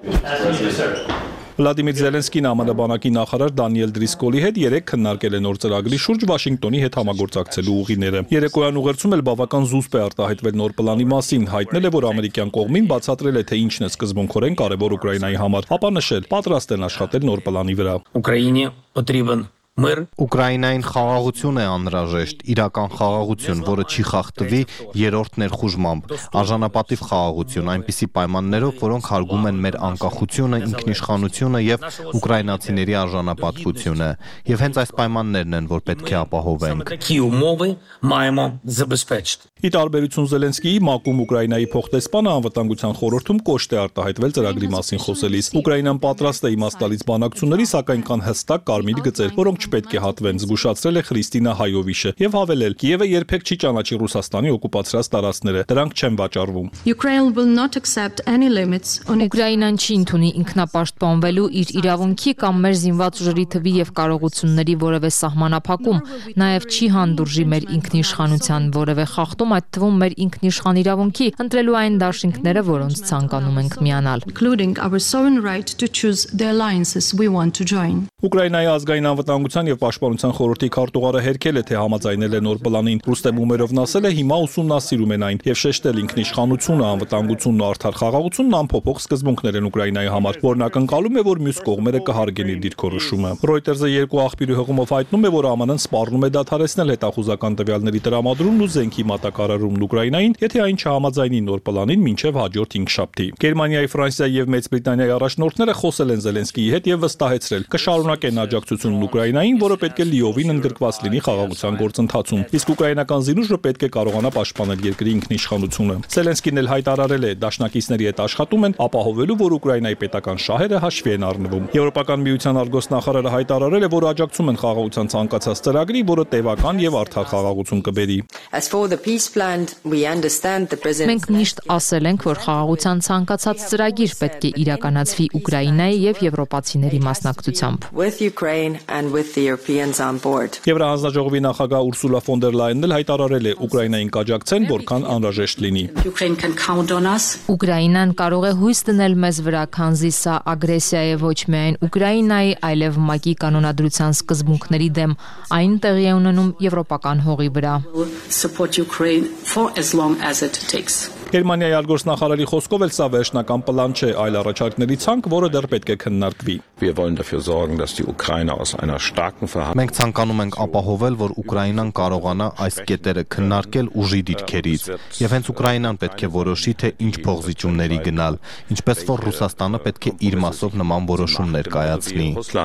Վլադիմիր Զելենսկին ԱՄՆ բանակի նախարար Դանիել Դրիսկոլի հետ երեկ քննարկել է նոր ծրագրի շուրջ Վաշինգտոնի հետ համագործակցելու ուղիները։ Երեկոյան ուղերձում էլ բավական զուսպ է արտահայտվել նոր պլանի մասին, հայտնել է, որ ամերիկյան կողմին բացատրել է, թե ինչն է սկզբունքորեն կարևոր Ուկրաինայի համար, ապա նշել՝ պատրաստ են աշխատել նոր պլանի վրա։ Ուկրաինի потрібен Ուկրաինային խաղաղություն է անհրաժեշտ, իրական խաղաղություն, որը չի խախտվի երրորդ ներխուժմամբ, արժանապատիվ խաղաղություն, այնպիսի պայմաններով, որոնք հարգում են մեր անկախությունը, ինքնիշխանությունը եւ ուկրաինացիների արժանապատվությունը, եւ հենց այս պայմաններն են, որ պետք է ապահովենք։ Ի տարբերություն Զելենսկիի, ՄԱԿ-ում Ուկրաինայի փոխտեսպանը անվտանգության խորհրդում կոշտ է արտահայտվել ծրագրի մասին խոսելիս։ Ուկրաինան պատրաստ է իմաստալից բանակցությունների, սակայն կան հստակ կարմիր գծեր, որոնք չպետք է հատվեն, զգուշացրել է Խրիստինա Հայովիշը եւ հավելել. Կիևը երբեք չի ճանաչի Ռուսաստանի օկուպացրած տարածքները, դրանք չեն վաճառվում։ Ուկրաինան չի ընդունի ինքնապաշտպանվելու իր իրավունքի կամ մեր զինված ուժերի թվի եւ կարողությունների որևէ սահմանափակում, նաեւ չի հանդուրժի մեր ինքնիշխանության որևէ խախտում, այդ թվում մեր ինքնիշխան իրավունքի ընտրելու այն դաշինքները, որոնց ցանկանում ենք միանալ։ Ուկրաինայի ազգային անվտանգության եւ պաշտպանության խորհրդի քարտուղարը հերքել է, թե համաձայնել է նոր պլանին։ Ռուստեմ Ումերովն ասել է, հիմա ուսումնասիրում են այն եւ շեշտել ինքնիշխանությունը, անվտանգությունն ու արդար խաղաղությունն անփոփոխ սկզբունքներ են Ուկրաինայի համար, որն ակնկալում է, որ մյուս կողմերը կհարգեն իր դիրքորոշումը։ Reuters-ը երկու աղբյուրի հղումով հայտնում է, որ ԱՄՆ-ն սպառնում է դադարեցնել հետախուզական տվյալների տրամադրումն ու զենքի մատակարարումն Ուկրաինային, եթե այն չհամաձայնի նոր պլանին մինչև հաջորդ 5 շաբթի։ Գերմանիայի, Ֆրանսիայի եւ Մեծ Բրիտանիայի առաջնորդները խոսել են Զելենսկիի հետ եւ վստահեցրել, կշարունակեն աջակցությունն Ուկրաինային, որը պետք է լիովին ընդգրկված լինի խաղաղության գործընթացում, իսկ ուկրաինական զինուժը պետք է կարողանա պաշտպանել երկրի ինքնիշխանությունը։ Զելենսկին էլ հայտարարել է, դաշնակիցների հետ աշխատում են ապահովելու, որ Ուկրաինայի պետական շահերը հաշվի են առնվում։ Եվրոպական միության արգոսնախարարը հայտարարել է, որ աջակցում են խաղաղության ցանկացած ծրագրի, որը տևական եւ արդար խաղաղություն կբերի։ Մենք միշտ ասել ենք, որ խաղաղության ցանկացած ծրագիր պետք է իրականացվի Ուկրաինայի եւ եվրոպացիների մասնակցությամբ։ Եվրահանձնաժողովի նախագահ Ուրսուլա ֆոն դեր Լայենն էլ հայտարարել է, Ուկրաինային կաջակցեն, որքան անհրաժեշտ լինի։ Ուկրաինան կարող է հույս դնել մեզ վրա, քանզի սա ագրեսիա է ոչ միայն Ուկրաինայի, այլև ՄԱԿ-ի կանոնադրության սկզբունքների դեմ, այն տեղի է ունենում եվրոպական հողի վրա։ Գերմանիայի արգոսնախարարի խոսքով էլ սա վերջնական պլան չէ, այլ առաջարկների ցանկ, որը դեռ պետք է քննարկվի։ Մենք ցանկանում ենք ապահովել, որ Ուկրաինան կարողանա այս կետերը քննարկել ուժի դիրքերից, եւ հենց Ուկրաինան պետք է որոշի, թե ինչ փոխզիջումների գնալ, ինչպես որ Ռուսաստանը պետք է իր մասով նման որոշում ներկայացնի։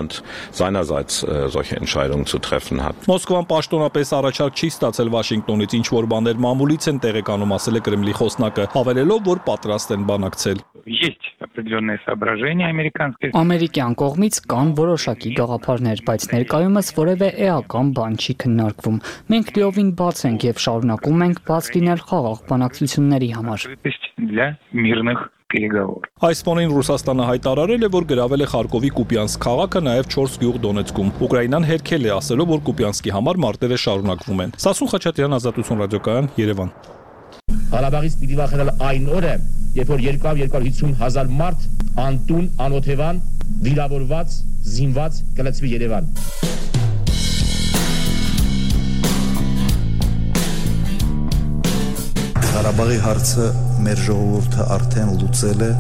Մոսկվան պաշտոնապես առաջարկ չի ստացել Վաշինգտոնից, ինչ որ բաներ մամուլից են տեղեկանում, ասել է Կրեմլի խոսնակը, հավելելով, որ պատրաստ են բանակցել։ Ամերիկյան կողմից կան որոշակի գաղափարներ, բայց ներկայումս որևէ էական բան չի քննարկվում։ Մենք լիովին բաց ենք եւ շարունակում ենք բաց լինել խաղաղ բանակցությունների համար։ Այս ֆոնին Ռուսաստանը հայտարարել է, որ գրավել է Խարկովի Կուպյանսկ քաղաքը, նաև 4 գյուղ Դոնեցկում։ Ուկրաինան հերքել է, ասելով, որ Կուպյանսկի համար մարտերը շարունակվում են։ Սասուն Խաչատրյան, Ազատություն ռադիոկայան, Երևան։ Ղարաբաղից պիտի վախենալ այն օրը, երբ որ 250,000 մարդ անտուն, անօթևան, վիրավորված, զինված կլցվի Երևան։ Ղարաբաղի հարցը մեր ժողովուրդը արդեն լուծել է։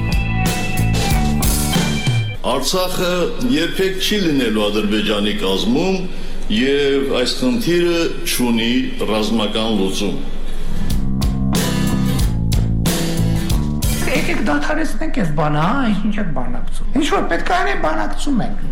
Արցախը երբեք չի լինելու Ադրբեջանի կազմում եւ այս խնդիրը չունի ռազմական լուծում։ Եկեք դադարեցնենք այս բանը, ինչ է բանակցում։ Ինչ որ պետք է անենք, բանակցում ենք։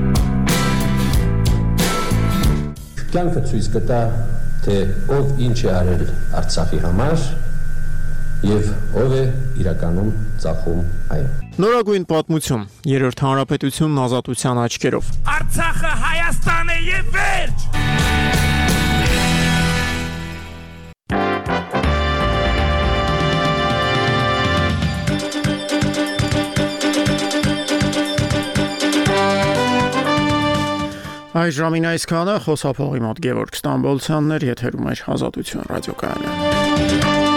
Կյանքը ցույց կտա, թե ով ինչ է արել Արցախի համար եւ ով է իրականում ծախում այն։ Նորագույն պատմություն, Երրորդ հանրապետությունն ազատության աչքերով։ Արցախը Հայաստան է եւ վերջ։ Այս ժամին այսքանը, խոսափողի մոտ Գևորգ Ստամբոլցյանն էր, եթերում էր Ազատություն ռադիոկայանը։